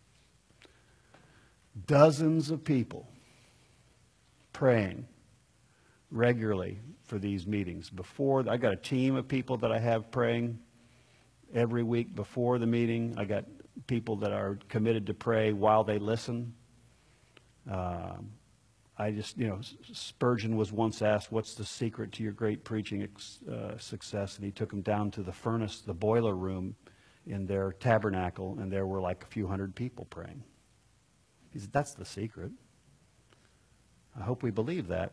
dozens of people praying regularly for these meetings. Before, I got a team of people that I have praying every week before the meeting. I got people that are committed to pray while they listen. Uh, I just, you know, Spurgeon was once asked, what's the secret to your great preaching ex uh, success? And he took him down to the furnace, the boiler room in their tabernacle, and there were like a few hundred people praying. He said, that's the secret. I hope we believe that.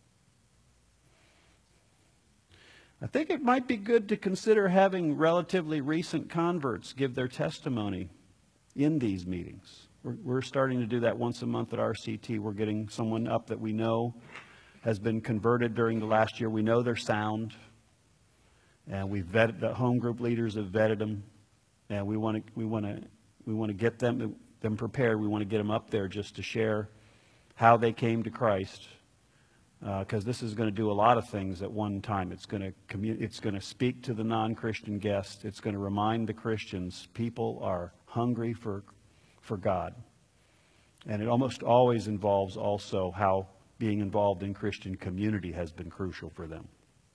I think it might be good to consider having relatively recent converts give their testimony in these meetings. We're, we're starting to do that once a month at R C T. We're getting someone up that we know has been converted during the last year. We know they're sound, and we've vetted, the home group leaders have vetted them, and we want to we want to we want to get them them prepared. We want to get them up there just to share how they came to Christ. Because uh, this is going to do a lot of things at one time. It's going to commu it's going to speak to the non-Christian guest. It's going to remind the Christians people are hungry for, for God. And it almost always involves also how being involved in Christian community has been crucial for them.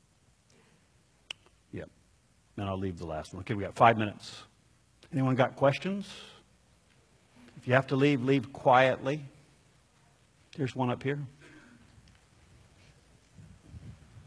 Yep. And I'll leave the last one. Okay, we got five minutes. Anyone got questions? If you have to leave, leave quietly. Here's one up here.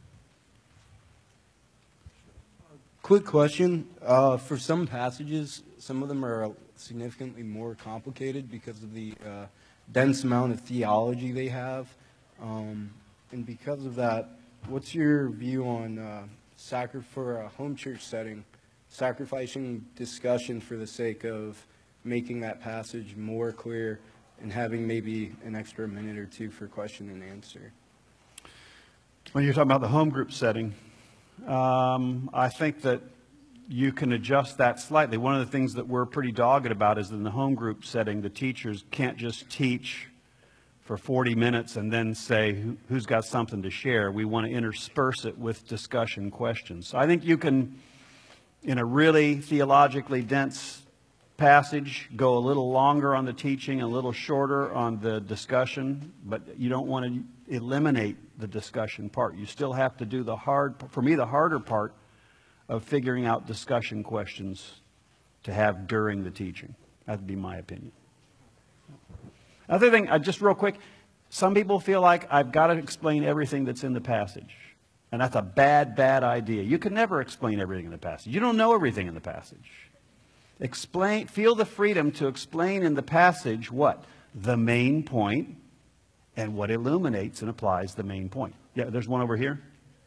Quick question. Uh, for some passages, some of them are significantly more complicated because of the uh, dense amount of theology they have. Um, and because of that, what's your view on uh, sacri- for a home church setting, sacrificing discussion for the sake of making that passage more clear and having maybe an extra minute or two for question and answer? When you're talking about the home group setting, um, I think that you can adjust that slightly. One of the things that we're pretty dogged about is in the home group setting, the teachers can't just teach for forty minutes and then say who, who's got something to share. We want to intersperse it with discussion questions. So I think you can, in a really theologically dense passage, go a little longer on the teaching, a little shorter on the discussion, but you don't want to eliminate the discussion part. You still have to do the hard, for me, the harder part of figuring out discussion questions to have during the teaching. That would be my opinion. Another thing, uh, just real quick, some people feel like I've got to explain everything that's in the passage. And that's a bad, bad idea. You can never explain everything in the passage. You don't know everything in the passage. Explain, feel the freedom to explain in the passage what? The main point and what illuminates and applies the main point. Yeah, there's one over here.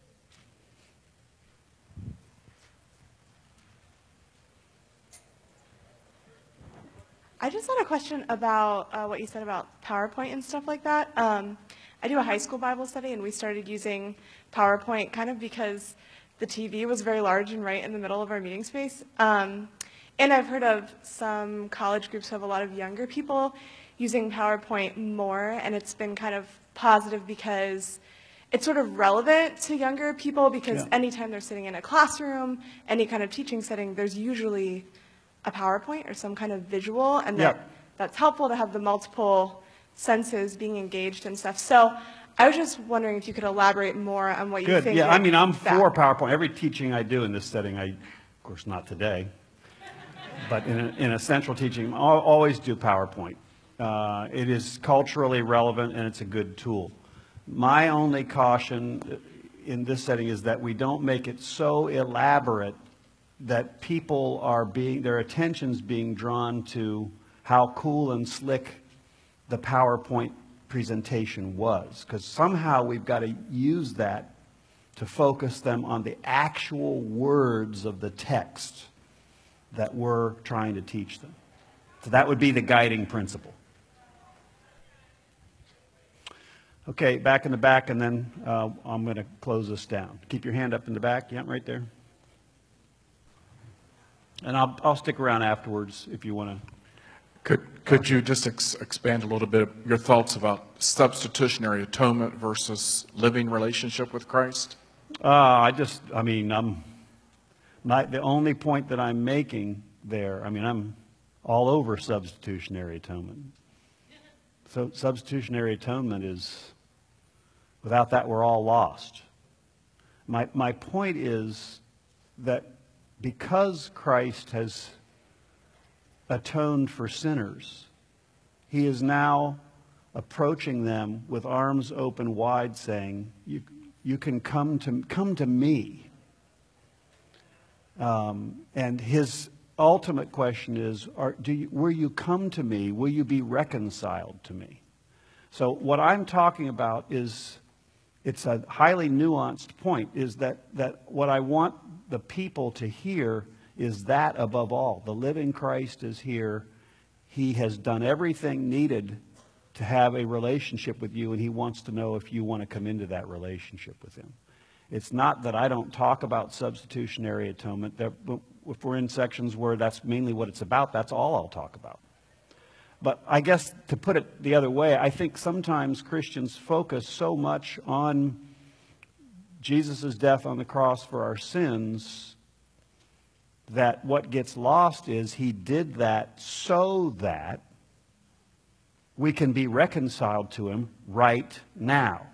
I just had a question about uh, what you said about PowerPoint and stuff like that. Um, I do a high school Bible study, and we started using PowerPoint kind of because the T V was very large and right in the middle of our meeting space. Um, and I've heard of some college groups who have a lot of younger people using PowerPoint more, and it's been kind of positive because it's sort of relevant to younger people because Yeah. anytime they're sitting in a classroom, any kind of teaching setting, there's usually a PowerPoint or some kind of visual, and that, Yep. that's helpful to have the multiple senses being engaged and stuff. So I was just wondering if you could elaborate more on what you Good. think. Yeah, I mean, I'm that- for PowerPoint. Every teaching I do in this setting, I, of course, not today, but in a, in a central teaching, I always do PowerPoint. Uh, it is culturally relevant, and it's a good tool. My only caution in this setting is that we don't make it so elaborate that people are being, their attention's being drawn to how cool and slick the PowerPoint presentation was. Because somehow we've got to use that to focus them on the actual words of the text that we're trying to teach them. So that would be the guiding principle. Okay, back in the back, and then uh, I'm going to close this down. Keep your hand up in the back. Yeah, right there. And I'll, I'll stick around afterwards if you want to. Could, could you just ex expand a little bit your thoughts about substitutionary atonement versus living relationship with Christ? Uh, I just, I mean, I'm, my, the only point that I'm making there, I mean, I'm all over substitutionary atonement. So substitutionary atonement is, without that, we're all lost. My, my point is that because Christ has atoned for sinners, he is now approaching them with arms open wide, saying, you, you can come to, come to me. Um, and his ultimate question is, are, do you, will you come to me? Will you be reconciled to me? So what I'm talking about is, it's a highly nuanced point, is that, that what I want the people to hear is that above all. The living Christ is here. He has done everything needed to have a relationship with you, and he wants to know if you want to come into that relationship with him. It's not that I don't talk about substitutionary atonement. There, if we're in sections where that's mainly what it's about, that's all I'll talk about. But I guess to put it the other way, I think sometimes Christians focus so much on Jesus' death on the cross for our sins that what gets lost is he did that so that we can be reconciled to him right now.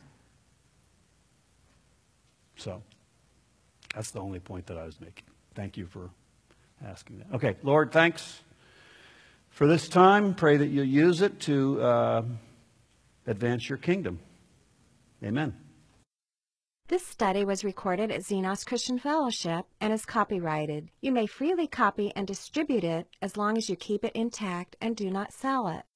So that's the only point that I was making. Thank you for asking that. Okay, Lord, thanks for this time. Pray that you'll use it to uh, advance your kingdom. Amen. This study was recorded at Xenos Christian Fellowship and is copyrighted. You may freely copy and distribute it as long as you keep it intact and do not sell it.